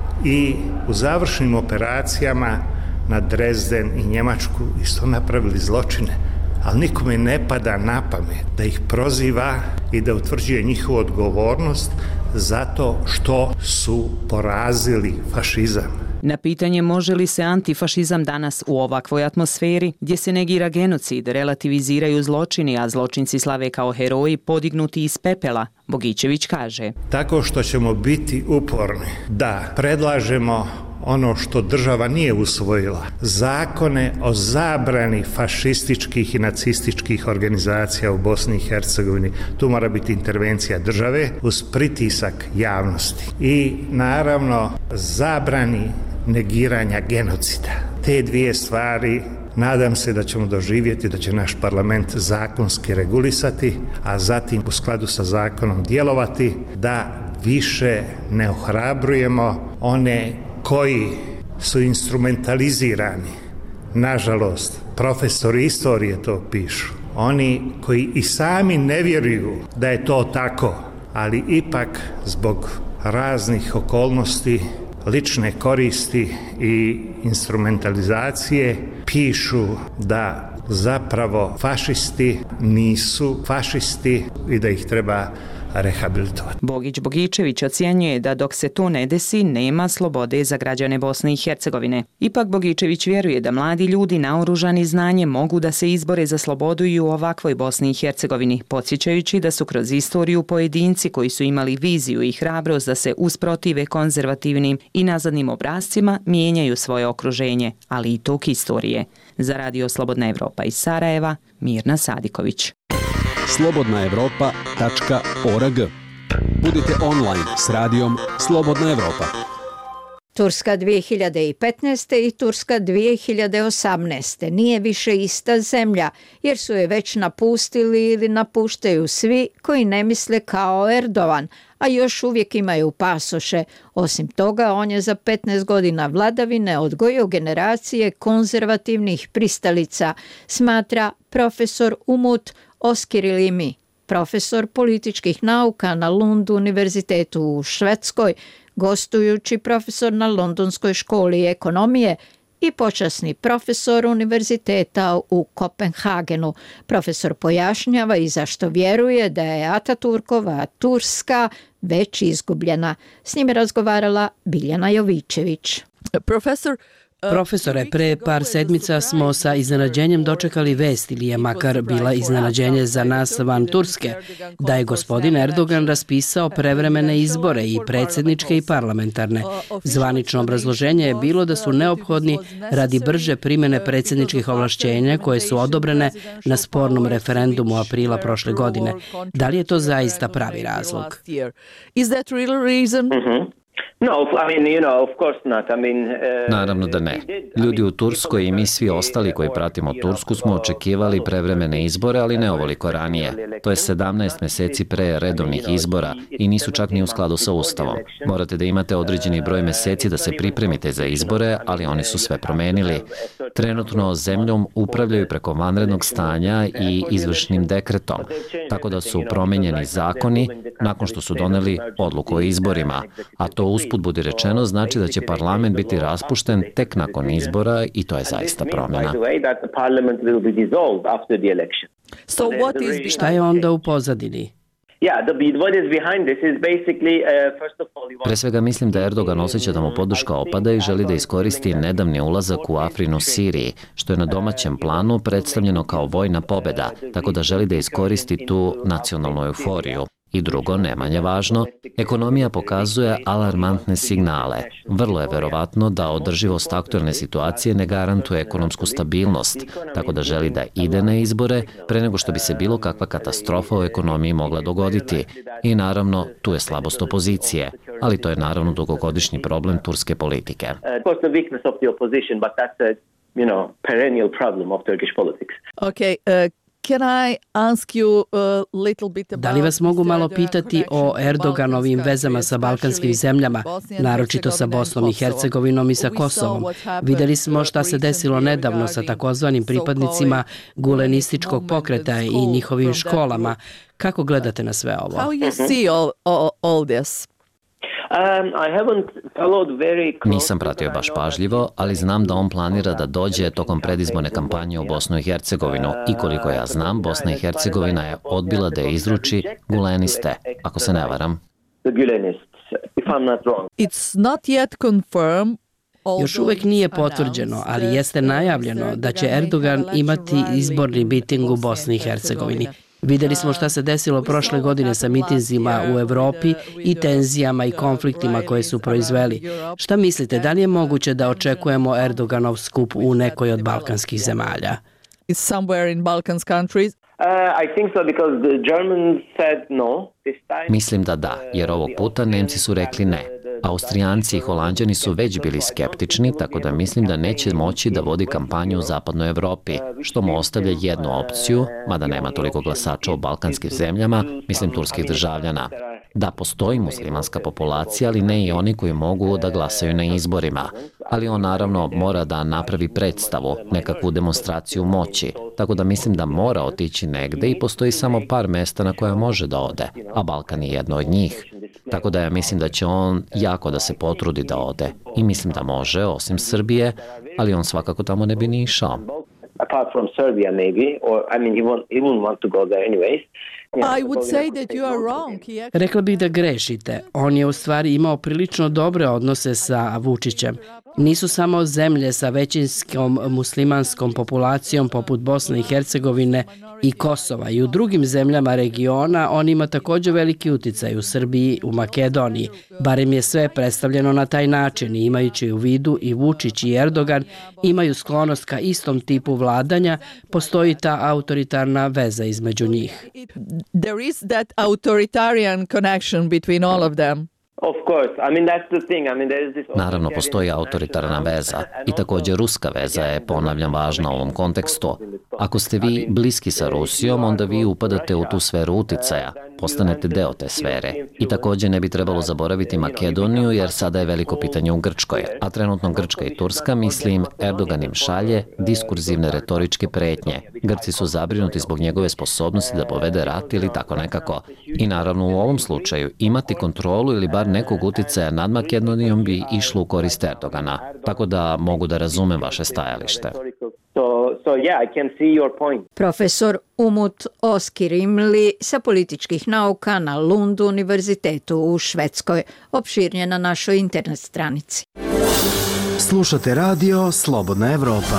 i u završnim operacijama na Dresden i Njemačku isto napravili zločine. Ali nikome ne pada na pamet da ih proziva i da utvrđuje njihovu odgovornost zato što su porazili fašizam. Na pitanje može li se antifašizam danas u ovakvoj atmosferi, gdje se negira genocid, relativiziraju zločini, a zločinci slave kao heroji podignuti iz pepela, Bogićević kaže. Tako što ćemo biti uporni da predlažemo ono što država nije usvojila, zakone o zabrani fašističkih i nacističkih organizacija u Bosni i Hercegovini. Tu mora biti intervencija države uz pritisak javnosti i naravno zabrani negiranja genocida. Te dvije stvari nadam se da ćemo doživjeti, da će naš parlament zakonski regulisati, a zatim u skladu sa zakonom djelovati da više ne ohrabrujemo one koji su instrumentalizirani. Nažalost, profesori istorije to pišu. Oni koji i sami ne vjeruju da je to tako, ali ipak zbog raznih okolnosti, lične koristi i instrumentalizacije pišu da zapravo fašisti nisu fašisti i da ih treba rehabilitovati. Bogić Bogićević ocjenjuje da dok se to ne desi, nema slobode za građane Bosne i Hercegovine. Ipak Bogićević vjeruje da mladi ljudi naoružani znanjem mogu da se izbore za slobodu i u ovakvoj Bosni i Hercegovini, podsjećajući da su kroz istoriju pojedinci koji su imali viziju i hrabrost da se usprotive konzervativnim i nazadnim obrascima mijenjaju svoje okruženje, ali i tok istorije. Za Radio Slobodna Evropa iz Sarajeva, Mirna Sadiković. slobodnaevropa.org. Budite online s radijom Slobodna Evropa. Turska 2015. i Turska 2018. nije više ista zemlja, jer su je već napustili ili napuštaju svi koji ne misle kao Erdogan, a još uvijek imaju pasoše. Osim toga, on je za 15 godina vladavine odgojio generacije konzervativnih pristalica, smatra profesor Umut Oskirlimi, profesor političkih nauka na Lund univerzitetu u Švedskoj, gostujući profesor na Londonskoj školi ekonomije i počasni profesor univerziteta u Kopenhagenu. Profesor pojašnjava i zašto vjeruje da je Ataturkova Turska već izgubljena. S njim je razgovarala Biljana Jovićević. Profesore, pre par sedmica smo sa iznenađenjem dočekali vest, ili je makar bila iznenađenje za nas van Turske, da je gospodin Erdogan raspisao prevremene izbore i predsjedničke i parlamentarne. Zvanično obrazloženje je bilo da su neophodni radi brže primjene predsjedničkih ovlašćenja koje su odobrene na spornom referendumu aprila prošle godine. Da li je to zaista pravi razlog? Naravno da ne. Ljudi u Turskoj i mi svi ostali koji pratimo Tursku smo očekivali prevremene izbore, ali ne ovoliko ranije. To je 17 mjeseci pre redovnih izbora i nisu čak ni u skladu sa Ustavom. Morate da imate određeni broj mjeseci da se pripremite za izbore, ali oni su sve promenili. Trenutno zemljom upravljaju preko vanrednog stanja i izvršnim dekretom, tako da su promenjeni zakoni nakon što su doneli odluku o izborima, a to usput budi rečeno znači da će parlament biti raspušten tek nakon izbora i to je zaista promjena. Šta je onda u pozadini? Pre svega mislim da Erdogan osjeća da mu podrška opada i želi da iskoristi nedavni ulazak u Afrinu Siriji, što je na domaćem planu predstavljeno kao vojna pobjeda, tako da želi da iskoristi tu nacionalnu euforiju. I drugo, ne manje važno, ekonomija pokazuje alarmantne signale. Vrlo je verovatno da održivost aktualne situacije ne garantuje ekonomsku stabilnost, tako da želi da ide na izbore pre nego što bi se bilo kakva katastrofa u ekonomiji mogla dogoditi. I naravno, tu je slabost opozicije, ali to je naravno dugogodišnji problem turske politike. Da li vas mogu malo pitati o Erdoganovim vezama sa balkanskim zemljama, naročito sa Bosnom i Hercegovinom i sa Kosovom? Vidjeli smo šta se desilo nedavno sa takozvanim pripadnicima gulenističkog pokreta i njihovim školama. Kako gledate na sve ovo? Nisam pratio baš pažljivo, ali znam da on planira da dođe tokom predizborne kampanje u Bosnu i Hercegovinu i koliko ja znam, Bosna i Hercegovina je odbila da je izruči guleniste, ako se ne varam. Još uvijek nije potvrđeno, ali jeste najavljeno da će Erdogan imati izborni miting u Bosni i Hercegovini. Vidjeli smo šta se desilo prošle godine sa mitinzima u Evropi i tenzijama i konfliktima koje su proizveli. Šta mislite, da li je moguće da očekujemo Erdoganov skup u nekoj od balkanskih zemalja? Mislim da, jer ovog puta Nemci su rekli ne. Austrijanci i Holanđani su već bili skeptični, tako da mislim da neće moći da vodi kampanju u zapadnoj Evropi, što mu ostavlja jednu opciju, mada nema toliko glasača u balkanskim zemljama, mislim turskih državljana. Da, postoji muslimanska populacija, ali ne i oni koji mogu da glasaju na izborima. Ali on naravno mora da napravi predstavu, nekakvu demonstraciju moći, tako da mislim da mora otići negde i postoji samo par mesta na koja može da ode, a Balkan je jedno od njih. Tako da ja mislim da će on jako da se potrudi da ode. I mislim da može, osim Srbije, ali on svakako tamo ne bi ni išao. Rekla bih da grešite. On je u stvari imao prilično dobre odnose sa Vučićem. Nisu samo zemlje sa većinskom muslimanskom populacijom poput Bosne i Hercegovine i Kosova i u drugim zemljama regiona, on ima također veliki uticaj u Srbiji, u Makedoniji. Barem je sve predstavljeno na taj način i imajući u vidu i Vučić i Erdogan imaju sklonost ka istom tipu vladanja, postoji ta autoritarna veza između njih. There is that authoritarian connection between all of them. Naravno, postoji autoritarna veza i također ruska veza je, ponavljam, važna u ovom kontekstu. Ako ste vi bliski sa Rusijom, onda vi upadate u tu sferu uticaja, postanete deo te sfere. I također ne bi trebalo zaboraviti Makedoniju, jer sada je veliko pitanje u Grčkoj. A trenutno Grčka i Turska, mislim, Erdogan im šalje diskurzivne retoričke pretnje. Grci su zabrinuti zbog njegove sposobnosti da povede rat ili tako nekako. I naravno u ovom slučaju imati kontrolu ili bar nekog uticaja nad Makedonijom bi išlo u korist Erdogana. Tako da mogu da razumem vaše stajalište. Profesor Umut Oskirimli sa političkih nauka na Lund univerzitetu u Švedskoj, opširnje na našoj internet stranici. Slušate radio Slobodna Evropa.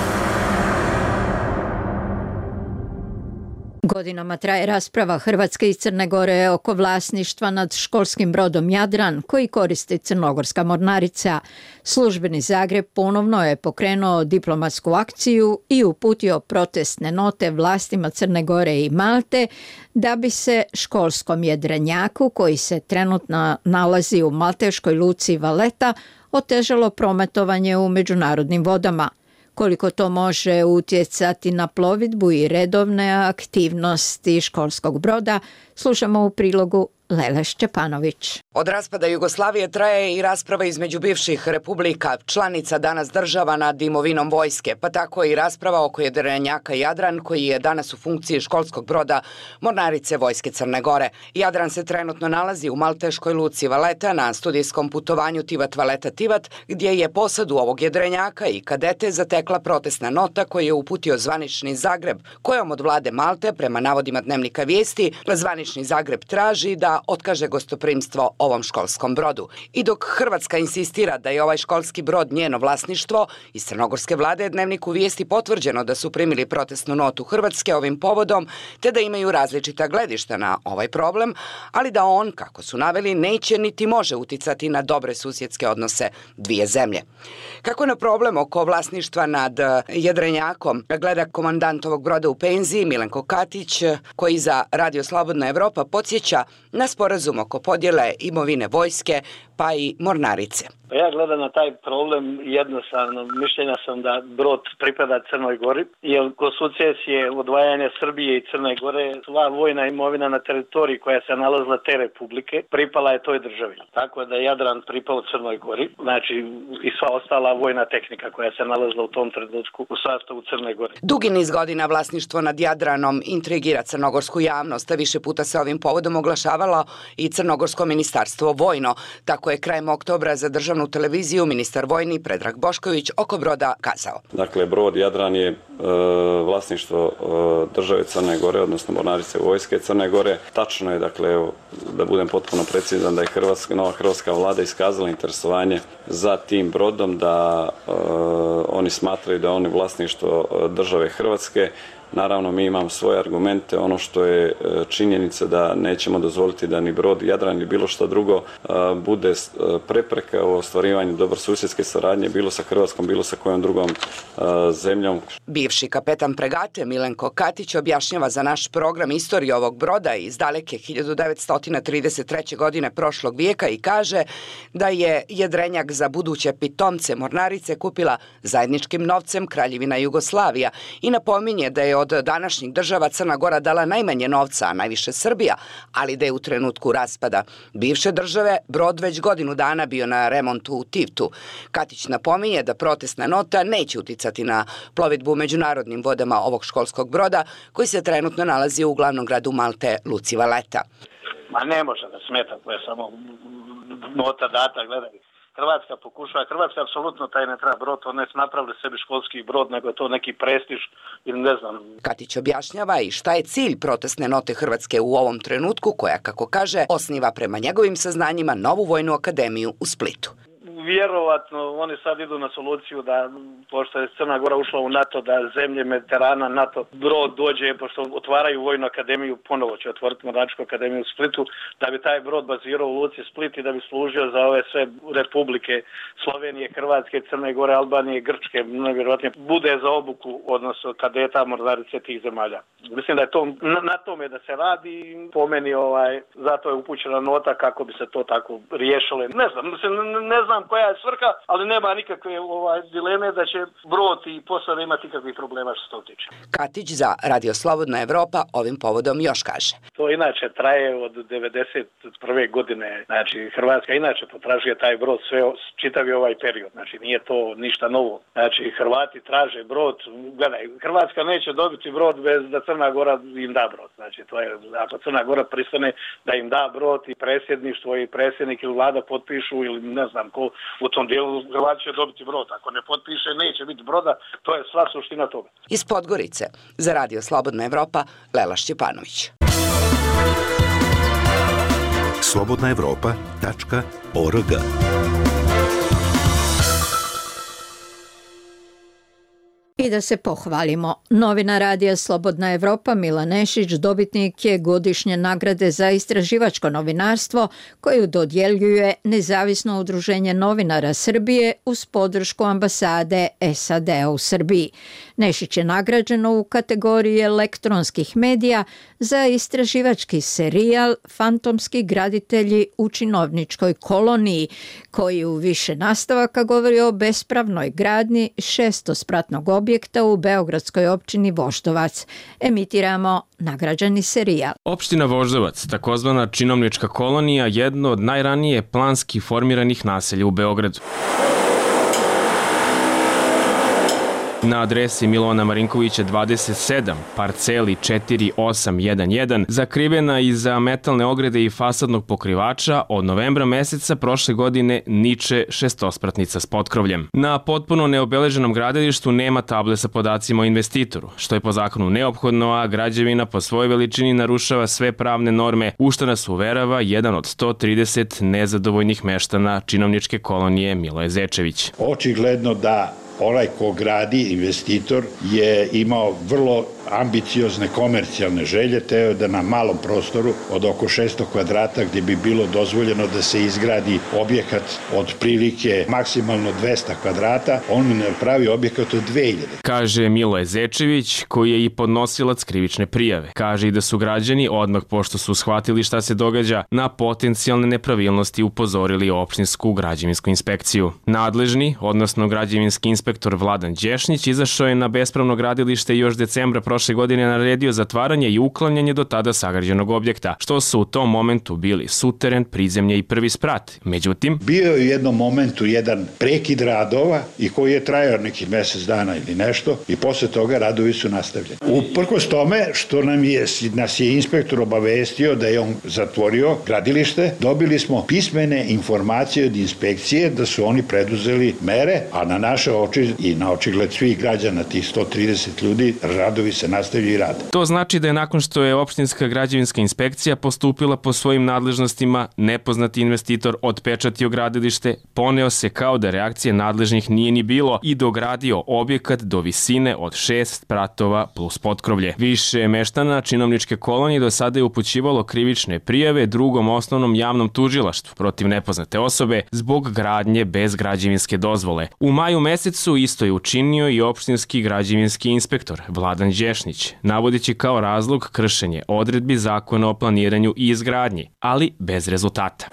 Godinama traje rasprava Hrvatske i Crne Gore oko vlasništva nad školskim brodom Jadran koji koristi Crnogorska mornarica. Službeni Zagreb ponovno je pokrenuo diplomatsku akciju i uputio protestne note vlastima Crne Gore i Malte da bi se školskom jedrenjaku koji se trenutno nalazi u malteškoj luci Valeta otežalo prometovanje u međunarodnim vodama. Koliko to može utjecati na plovidbu i redovne aktivnosti školskog broda, slušamo u prilogu Lele Šćepanović. Od raspada Jugoslavije traje i rasprava između bivših republika, članica danas država nad imovinom vojske, pa tako i rasprava oko jedrenjaka Jadran koji je danas u funkciji školskog broda mornarice vojske Crne Gore. Jadran se trenutno nalazi u malteškoj luci Valeta na studijskom putovanju Tivat-Valeta-Tivat, gdje je posadu ovog jedrenjaka i kadete zatekla protestna nota koju je uputio zvanični Zagreb, kojom od vlade Malte, prema navodima Dnevnika vijesti, zvanični Zagreb traži da otkaže gostoprimstvo ovom školskom brodu. I dok Hrvatska insistira da je ovaj školski brod njeno vlasništvo, iz crnogorske vlade je Dnevniku vijesti potvrđeno da su primili protestnu notu Hrvatske ovim povodom, te da imaju različita gledišta na ovaj problem, ali da on, kako su naveli, neće niti može uticati na dobre susjedske odnose dvije zemlje. Kako na problem oko vlasništva nad jedrenjakom gleda komandant ovog broda u penziji Milenko Katić, koji za Radio Slobodna Evropa podsjeća na sporazum oko podjele imovine vojske pa i mornarice. Ja gledam na taj problem jednostavno. Mišljenja sam da brod pripada Crnoj Gori, jer kod sukcesije odvajanja Srbije i Crne Gore sva vojna imovina na teritoriji koja se nalazila te republike pripala je toj državi. Tako da Jadran pripao Crnoj Gori, znači i sva ostala vojna tehnika koja se nalazila u tom trenutku u sastavu Crne Gore. Dugi niz godina vlasništvo nad Jadranom intrigira crnogorsku javnost, a više puta se ovim povodom oglašavalo i Crnogorsko ministarstvo vojno. Tako je krajem oktobra za državnu televiziju ministar vojni Predrag Bošković oko broda kazao. Dakle, brod Jadran je vlasništvo države Crne Gore, odnosno mornarice vojske Crne Gore. Tačno je, dakle, evo, da budem potpuno precizan, da je nova hrvatska vlada iskazala interesovanje za tim brodom, da oni smatraju da oni vlasništvo države Hrvatske. Naravno, mi imamo svoje argumente, ono što je činjenica da nećemo dozvoliti da ni brod Jadran ni bilo što drugo bude prepreka u ostvarivanju dobrosusjedske saradnje, bilo sa Hrvatskom, bilo sa kojom drugom zemljom. Bivši kapetan fregate Milenko Katić objašnjava za naš program istoriju ovog broda iz daleke 1933. godine prošlog vijeka i kaže da je jedrenjak za buduće pitomce mornarice kupila zajedničkim novcem Kraljevina Jugoslavija i napominje da je od današnjih država Crna Gora dala najmanje novca, a najviše Srbija, ali da je u trenutku raspada bivše države brod već godinu dana bio na remontu u Tivtu. Katić napominje da protestna nota neće uticati na plovidbu u međunarodnim vodama ovog školskog broda koji se trenutno nalazi u glavnom gradu Malte, luci Valeta. Ma ne može da smeta, to je samo nota data, gledaj. Hrvatska pokušava, Hrvatska apsolutno taj ne treba brod, oni su napravili sebi školski brod, nego je to neki prestiž ili ne znam. Katić objašnjava i šta je cilj protestne note Hrvatske u ovom trenutku, koja, kako kaže, osniva prema njegovim saznanjima novu vojnu akademiju u Splitu. vjerovatno oni sad idu na soluciju da, pošto je Crna Gora ušla u NATO, da zemlje Mediterana, NATO brod dođe, pošto otvaraju vojnu akademiju, ponovo će otvoriti Mornaričku akademiju u Splitu, da bi taj brod bazirao u luci Split i da bi služio za ove sve republike Slovenije, Hrvatske, Crne Gore, Albanije, Grčke, najvjerojatnije bude za obuku, odnosno kadeta mornarice tih zemalja. Mislim da je to na tome da se radi, po meni zato je upućena nota kako bi se to tako riješilo. Ne znam koja je svrha, ali nema nikakve dileme da će brod i posao imati nikakvih problema što se to tiče. Katić za Radio Slobodna Evropa ovim povodom još kaže. To inače traje od 1991. godine. Znači, Hrvatska inače potražuje taj brod sve čitavi ovaj period. Znači, nije to ništa novo. Znači, Hrvati traže brod. Gledaj, Hrvatska neće dobiti brod bez da Crna Gora im da brod. Znači, to je, ako Crna Gora pristane da im da brod i predsjedništvo i predsjednik ili vlada potpišu ili ne znam ko u tom dijelu, Hrvati će dobiti brod. Ako ne potpiše, neće biti broda. To je sva suština toga. Iz Podgorice za Radio Slobodna Evropa, Lela Šćepanović. slobodnaevropa.org. I da se pohvalimo. Novina Radija Slobodna Evropa Milan Nešić dobitnik je godišnje nagrade za istraživačko novinarstvo koju dodjeljuje Nezavisno udruženje novinara Srbije uz podršku ambasade SAD-a u Srbiji. Nešić je nagrađeno u kategoriji elektronskih medija za istraživački serijal Fantomski graditelji u činovničkoj koloniji, koji u više nastavaka govori o bespravnoj gradnji 600-spratnog objekta u beogradskoj općini Voždovac. Emitiramo nagrađeni serijal. Opština Voždovac, takozvana činovnička kolonija, jedno od najranije planski formiranih naselja u Beogradu. Na adresi Milona Marinkovića 27, parceli 4811, zakrivena iza metalne ograde i fasadnog pokrivača, od novembra meseca prošle godine niče šestospratnica s potkrovljem. Na potpuno neobeleženom gradilištu nema table sa podacima o investitoru, što je po zakonu neophodno, a građevina po svojoj veličini narušava sve pravne norme, u što nas uverava jedan od 130 nezadovoljnih meštana činovničke kolonije Miloje Zečević. Očigledno da onaj ko gradi, investitor, je imao vrlo ambiciozne komercijalne želje, teo da na malom prostoru od oko 600 kvadrata gdje bi bilo dozvoljeno da se izgradi objekat od prilike maksimalno 200 kvadrata, on pravi objekat od 2000. Kaže Miloje Zečević, koji je i podnosilac krivične prijave. Kaže i da su građani, odmah pošto su shvatili šta se događa, na potencijalne nepravilnosti upozorili opštinsku građevinsku inspekciju. Nadležni, odnosno građevinski inspektor Vladan Đešnić, izašao je na bespravno gradilište još decembra prošle godine naredio zatvaranje i uklanjanje do tada sagrađenog objekta, što su u tom momentu bili suteren, prizemlje i prvi sprat. Međutim, bio je u jednom momentu jedan prekid radova i koji je trajao neki mjesec dana ili nešto i posle toga radovi su nastavljeni. Uprkos tome što nas je inspektor obavestio da je on zatvorio gradilište, dobili smo pismene informacije od inspekcije da su oni preduzeli mere, a na naše oči i na očigled svih građana, tih 130 ljudi, radovi se nastavljaju i rade. To znači da je nakon što je opštinska građevinska inspekcija postupila po svojim nadležnostima, nepoznati investitor otpečatio gradilište, poneo se kao da reakcije nadležnih nije ni bilo i dogradio objekat do visine od 6 spratova plus potkrovlje. Više meštana činovničke kolonije do sada je upućivalo krivične prijave drugom osnovnom javnom tužilaštvu protiv nepoznate osobe zbog gradnje bez građevinske dozvole. U maju mesecu isto je učinio i opštinski građevinski inspektor Vladan Đešnić, navodeći kao razlog kršenje odredbi Zakona o planiranju i izgradnji, ali bez rezultata.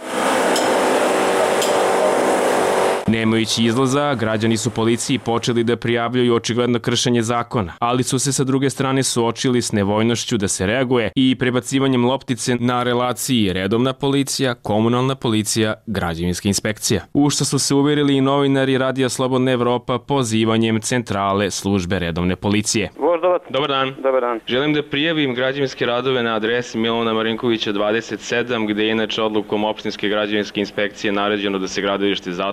Nemajući izlaza, građani su policiji počeli da prijavljuju očigledno kršenje zakona, ali su se sa druge strane suočili s nevoljnošću da se reaguje i prebacivanjem loptice na relaciji redovna policija, komunalna policija, građevinska inspekcija. U što su se uverili i novinari Radija Slobodna Evropa pozivanjem centrale službe redovne policije. Voždovac. Dobar dan. Dobar dan. Želim da prijavim građevinske radove na adresi Milona Marinkovića 27, gde je inače odlukom opštinske građevinske inspekcije naređeno da se gradilište zatvori i izgradi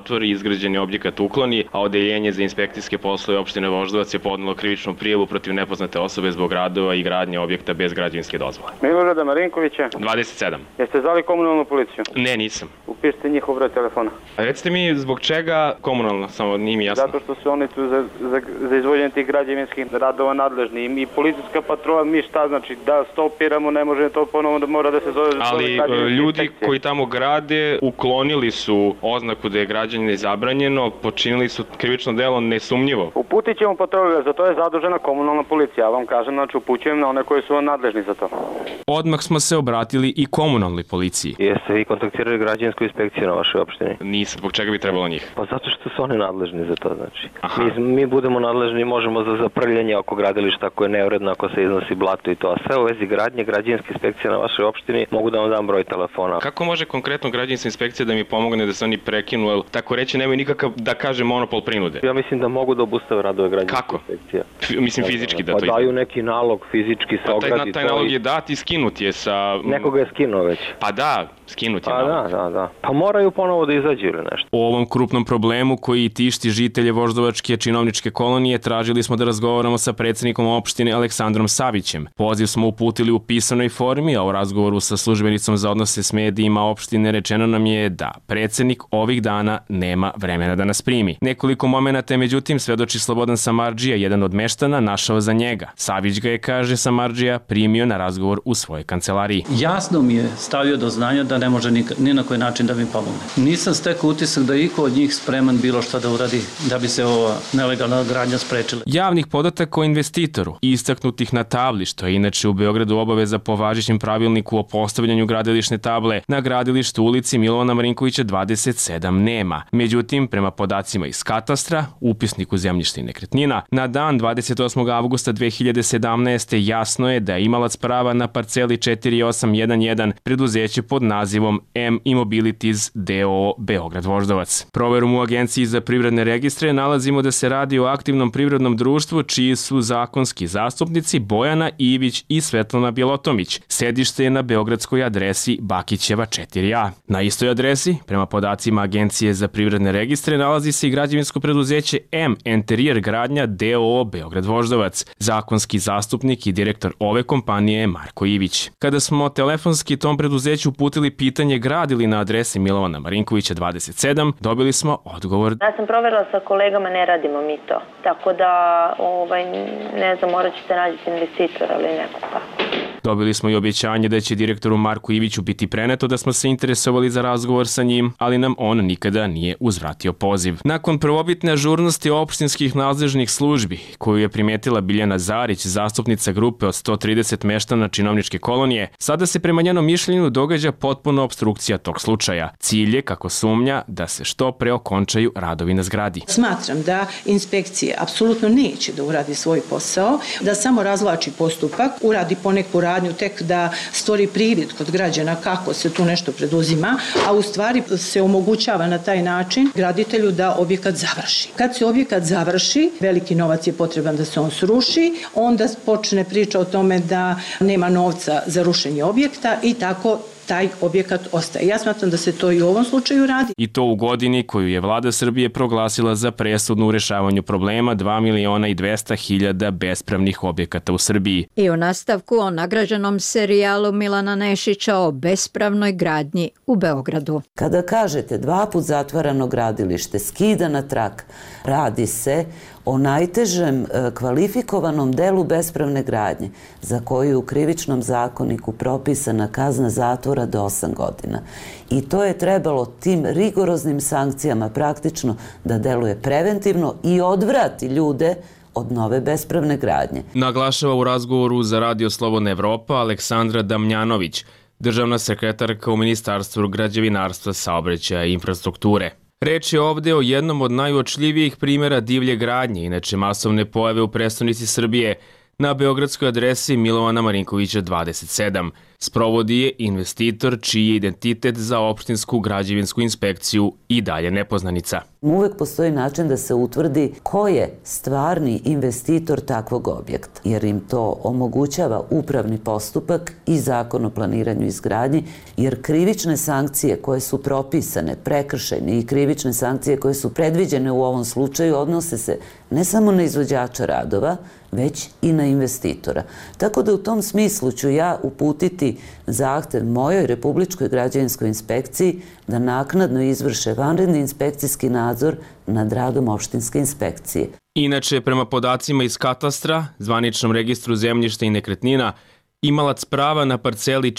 izgrađeni objekat ukloni, a odeljenje za inspekcijske poslove opštine Voždovac je podnelo krivičnu prijavu protiv nepoznate osobe zbog radova i gradnje objekta bez građevinske dozvole. Milorada Marinkovića. 27. Jeste zvali komunalnu policiju? Ne, nisam. Upišite njihov broj telefona. A recite mi zbog čega komunalna, samo nije mi jasno. Zato što su oni tu za izvođenje tih građevinskih radova nadležni. I policijska patrola, mi šta znači da stopiramo, ne može to ponovo da mora da se zove. Ali ljudi koji tamo grade uklonili su oznaku da je građenje zabranjeno, počinili su krivično delo nesumnjivo. Uputit ćemo patrolju, za to je zadužena komunalna policija. Ja vam kažem, znači upućujem na one koji su nadležni za to. Odmah smo se obratili i komunalnoj policiji. Jeste vi kontaktirali građevinsku inspekciju na vašoj opštini? Nisam, zbog čega bi trebalo njih? Pa zato što su oni nadležni za to, znači. Mi budemo nadležni, možemo za zaprljanje oko gradilišta ako je neuredno, ako se iznosi blato i to, a sve u vezi gradnje, građevinske inspekcije na vašoj opštini, mogu da vam dam broj telefona. Kako može konkretno građevinska inspekcija da mi pomogne da se oni prekinu, jer tako reći nemaju nikakav, da kaže, monopol prinude? Ja mislim da mogu da obustave radove građevinske inspekcije. Kako? Mislim fizički da to izgleda. Pa daju neki nalog fizički sa ogradi. Taj nalog je dat i skinut je sa... Nekoga je skinuo već. Pa da, skinut je nalog. Da. Pa moraju ponovo da izađu ili nešto. O ovom krupnom problemu koji tišti žitelje Voždovačke činovničke kolonije tražili smo da razgovaramo sa predsjednikom opštine Aleksandrom Savićem. Poziv smo uputili u pisanoj formi, a u razgovoru sa službenicom za odnose s medijima opštine rečeno nam je da predsjednik ovih dana nema vremena da nas primi. Nekoliko momenata je međutim svedoči Slobodan Samardžija, jedan od meštana, našao za njega. Savić ga je, kaže Samardžija, primio na razgovor u svojoj kancelariji. Jasno mi je stavio do znanja da ne može ni na koji način da mi pomogne. Nisam stekao utisak da iko od njih spreman bilo šta da uradi da bi se ova nelegalna gradnja sprečila. Javnih podataka o investitoru, istaknutih na tabli, što je inače u Beogradu obaveza po važećem pravilniku o postavljanju gradilišne table, na gradilištu ulici Milovana Marinkovića 27 nema. Međutim, prema podacima iz katastra, upisniku zemljišta i nekretnina, na dan 28. avgusta 2017. jasno je da je imalac prava na parceli 4811 preduzeće pod nazivom M Immobilities d.o.o. Beograd Voždovac. Proverom u Agenciji za privredne registre nalazimo da se radi o aktivnom privrednom društvu čiji su zakonski zastupnici Bojana Ivić i Svetlana Bjelotomić. Sedište je na beogradskoj adresi Bakićeva 4A. Na istoj adresi, prema podacima Agencije za privredne registre, nalazi se i građevinsko preduzeće M Interijer gradnja d.o.o. Beograd Voždovac. Zakonski zastupnik i direktor ove kompanije je Marko Ivić. Kada smo telefonski tom preduzeću uputili pitanje gradili na adresi Milovana Marinkovića 27, dobili smo odgovor. Ja sam proverila sa kolegama, ne radimo mi to. Tako da, ne znam, morat ćete nađiti investitora ili nekog tako. Dobili smo i objećanje da će direktoru Marku Iviću biti preneto da smo se interesovali za razgovor sa njim, ali nam on nikada nije uzvratio poziv. Nakon prvobitne ažurnosti opštinskih nadležnih službi, koju je primetila Biljana Zarić, zastupnica grupe od 130 meštana činovničke kolonije, sada se prema njenom mišljenju događa potpuna obstrukcija tog slučaja. Cilj je, kako sumnja, da se što pre okončaju radovi na zgradi. Smatram da inspekcija apsolutno neće da uradi svoj posao, da samo razvlači postupak, uradi poneku radnju tek da stvori privid kod građana kako se tu nešto preduzima, a u stvari se omogućava na taj način graditelju da objekat završi. Kad se objekat završi, veliki novac je potreban da se on sruši, onda počne priča o tome da nema novca za rušenje objekta i tako taj objekat ostaje. Ja smatram da se to i u ovom slučaju radi. I to u godini koju je vlada Srbije proglasila za presudnu u rešavanju problema 2.200.000 bespravnih objekata u Srbiji. I u nastavku o nagrađenom serijalu Milana Nešića o bespravnoj gradnji u Beogradu. Kada kažete 2 put zatvarano gradilište, skida na trak, radi se o najtežem kvalifikovanom delu bespravne gradnje, za koju je u krivičnom zakoniku propisana kazna zatvora do 8 godina. I to je trebalo tim rigoroznim sankcijama praktično da deluje preventivno i odvrati ljude od nove bespravne gradnje. Naglašava u razgovoru za Radio Slobodna Evropa Aleksandra Damjanović, državna sekretarka u Ministarstvu građevinarstva, saobraćaja i infrastrukture. Reč je ovde o jednom od najuočljivijih primjera divlje gradnje, inače masovne pojave u prestonici Srbije, na beogradskoj adresi Milovana Marinkovića 27. Sprovodi je investitor čiji je identitet za opštinsku građevinsku inspekciju i dalje nepoznanica. Uvek postoji način da se utvrdi ko je stvarni investitor takvog objekta, jer im to omogućava upravni postupak i zakon o planiranju i izgradnji, jer krivične sankcije koje su propisane, prekršajne i krivične sankcije koje su predviđene u ovom slučaju odnose se ne samo na izvođača radova, već i na investitora. Tako da u tom smislu ću ja uputiti zahtev mojoj Republičkoj građevinskoj inspekciji da naknadno izvrše vanredni inspekcijski nadzor nad radom opštinske inspekcije. Inače, prema podacima iz katastra, zvaničnom registru zemljišta i nekretnina, imalac prava na parceli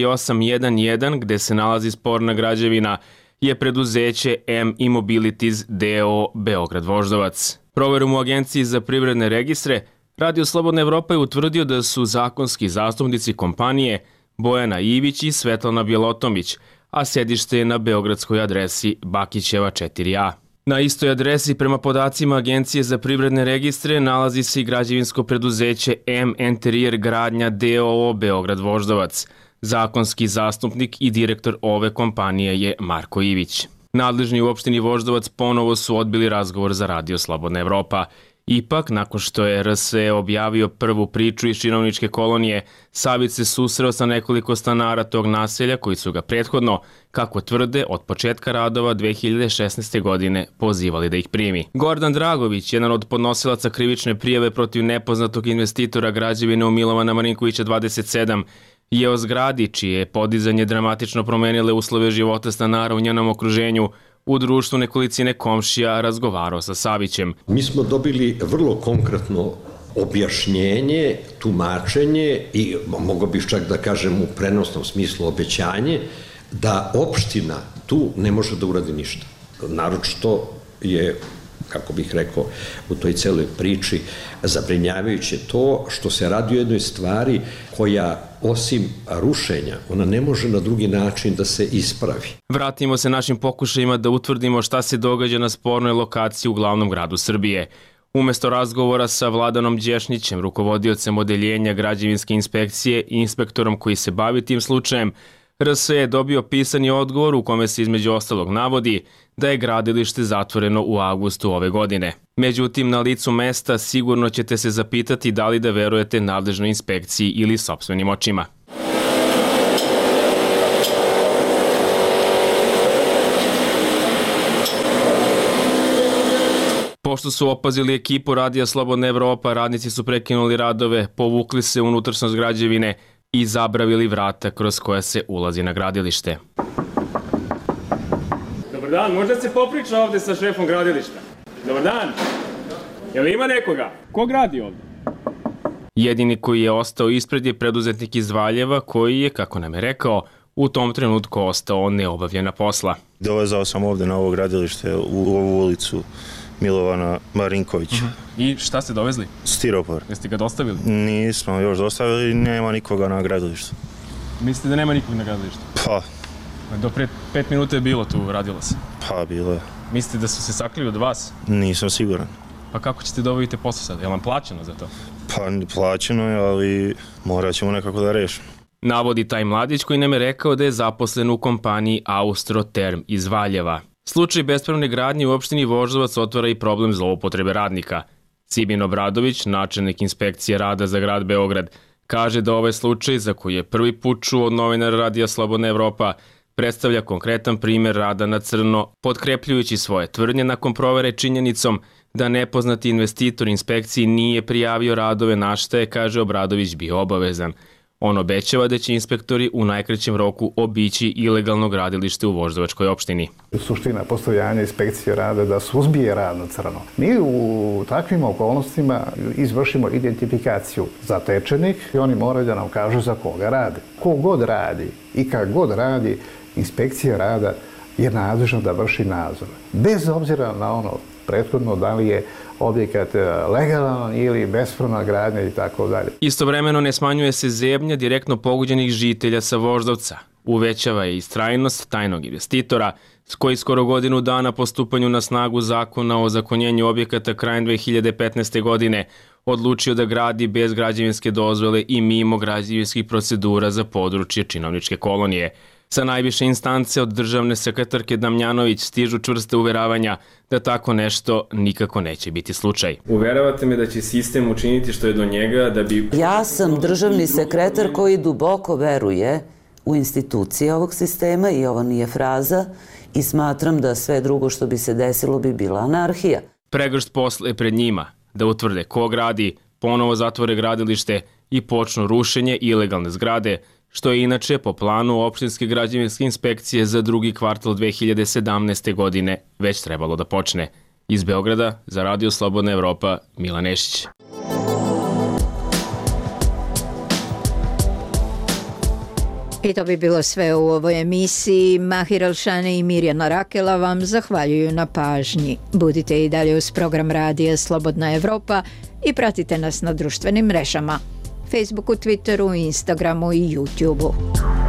4811 gde se nalazi sporna građevina je preduzeće M Immobilities d.o.o. Beograd Voždovac. Proverom u Agenciji za privredne registre, Radio Slobodna Evropa je utvrdio da su zakonski zastupnici kompanije Bojana Ivić i Svetlana Bjelotomić, a sedište je na beogradskoj adresi Bakićeva 4A. Na istoj adresi, prema podacima Agencije za privredne registre, nalazi se i građevinsko preduzeće M Interijer gradnja d.o.o. Beograd Voždovac. Zakonski zastupnik i direktor ove kompanije je Marko Ivić. Nadležni u opštini Voždovac ponovo su odbili razgovor za Radio Slobodna Evropa. Ipak, nakon što je RSE objavio prvu priču iz činovničke kolonije, Savit se susreo sa nekoliko stanara tog naselja koji su ga prethodno, kako tvrde, od početka radova 2016. godine pozivali da ih primi. Gordan Dragović, jedan od podnosilaca krivične prijave protiv nepoznatog investitora građevine u Milovana Marinkovića 27, je o zgradi čije je podizanje dramatično promenile uslove života stanara u njenom okruženju u društvu nekolicine komšija razgovarao sa Savićem. Mi smo dobili vrlo konkretno objašnjenje, tumačenje i mogo bih čak da kažem u prenosnom smislu obećanje da opština tu ne može da uradi ništa. Naročito je, kako bih rekao, u toj celoj priči zabrinjavajuće to što se radi o jednoj stvari koja osim rušenja, ona ne može na drugi način da se ispravi. Vratimo se našim pokušajima da utvrdimo šta se događa na spornoj lokaciji u glavnom gradu Srbije. Umesto razgovora sa Vladanom Đešnićem, rukovodiocem odeljenja građevinske inspekcije i inspektorom koji se bavi tim slučajem, RSE je dobio pisani odgovor u kome se između ostalog navodi da je gradilište zatvoreno u avgustu ove godine. Međutim, na licu mesta sigurno ćete se zapitati da li da verujete nadležnoj inspekciji ili sopstvenim očima. Pošto su opazili ekipu Radija Slobodna Evropa, radnici su prekinuli radove, povukli se u unutrašnjost građevine i zabravili vrata kroz koja se ulazi na gradilište. Dobar dan, možda se popriča ovde sa šefom gradilišta. Dobar dan. Jel ima nekoga? Ko gradi ovde? Jedini koji je ostao ispred je preduzetnik iz Valjeva koji je, kako nam je rekao, u tom trenutku ostao neobavljena posla. Dolazao sam ovde na ovo gradilište u ovu ulicu Milovana Marinkovića. I šta ste dovezli? Stiropor. Jeste ga dostavili? Nismo još dostavili, nema nikoga na gradilištu. Mislite da nema nikog na gradilištu? Pa. Do pre 5 minuta je bilo tu, radilo se. Pa, bilo je. Mislite da su se sakrili od vas? Nisam siguran. Pa kako ćete da obavite posao sad? Je li vam plaćeno za to? Pa, plaćeno je, ali morat ćemo nekako da rešimo. Navodi taj mladić koji nam je rekao da je zaposlen u kompaniji Austroterm iz Valjeva. Slučaj bespravne gradnje u opštini Voždovac otvara i problem zloupotrebe radnika. Cibin Obradović, načelnik inspekcije rada za grad Beograd, kaže da ovaj slučaj, za koji je prvi put čuo od novinara Radija Slobodna Evropa, predstavlja konkretan primer rada na crno, potkrepljujući svoje tvrdnje nakon provere činjenicom da nepoznati investitor inspekciji nije prijavio radove na šta je, kaže Obradović, bio obavezan. On obećava da će inspektori u najkraćem roku obići ilegalno gradilište u Voždovačkoj opštini. Suština postojanja inspekcije rada da suzbije rad na crno. Mi u takvim okolnostima izvršimo identifikaciju zatečenih i oni moraju da nam kažu za koga rade. Ko god radi i kad god radi, inspekcija rada je nadležna da vrši nadzor. Bez obzira na ono prethodno da li je objekat legalan ili bespravna gradnja i tako dalje. Istovremeno ne smanjuje se zebnja direktno pogođenih žitelja sa Voždovca. Uvećava je istrajnost tajnog investitora, koji skoro godinu dana po stupanju na snagu zakona o ozakonjenju objekata krajem 2015. godine odlučio da gradi bez građevinske dozvole i mimo građevinskih procedura za područje činovničke kolonije. Sa najviše instance od državne sekretarke Damjanović stižu čvrste uveravanja da tako nešto nikako neće biti slučaj. Uveravate me da će sistem učiniti što je do njega da bi... Ja sam državni sekretar koji duboko veruje u institucije ovog sistema i ovo nije fraza i smatram da sve drugo što bi se desilo bi bila anarhija. Pregršt posla je pred njima da utvrde ko gradi, ponovo zatvore gradilište i počnu rušenje ilegalne zgrade, što je inače po planu opštinske građevinske inspekcije za drugi kvartal 2017. godine već trebalo da počne. Iz Beograda za Radio Slobodna Evropa, Milan Nešić. I to bi bilo sve u ovoj emisiji. Mahir Alšane i Mirjana Rakela vam zahvaljuju na pažnji. Budite i dalje uz program Radija Slobodna Evropa i pratite nas na društvenim mrežama. Facebooku, Twitteru, Instagramu i YouTubeu.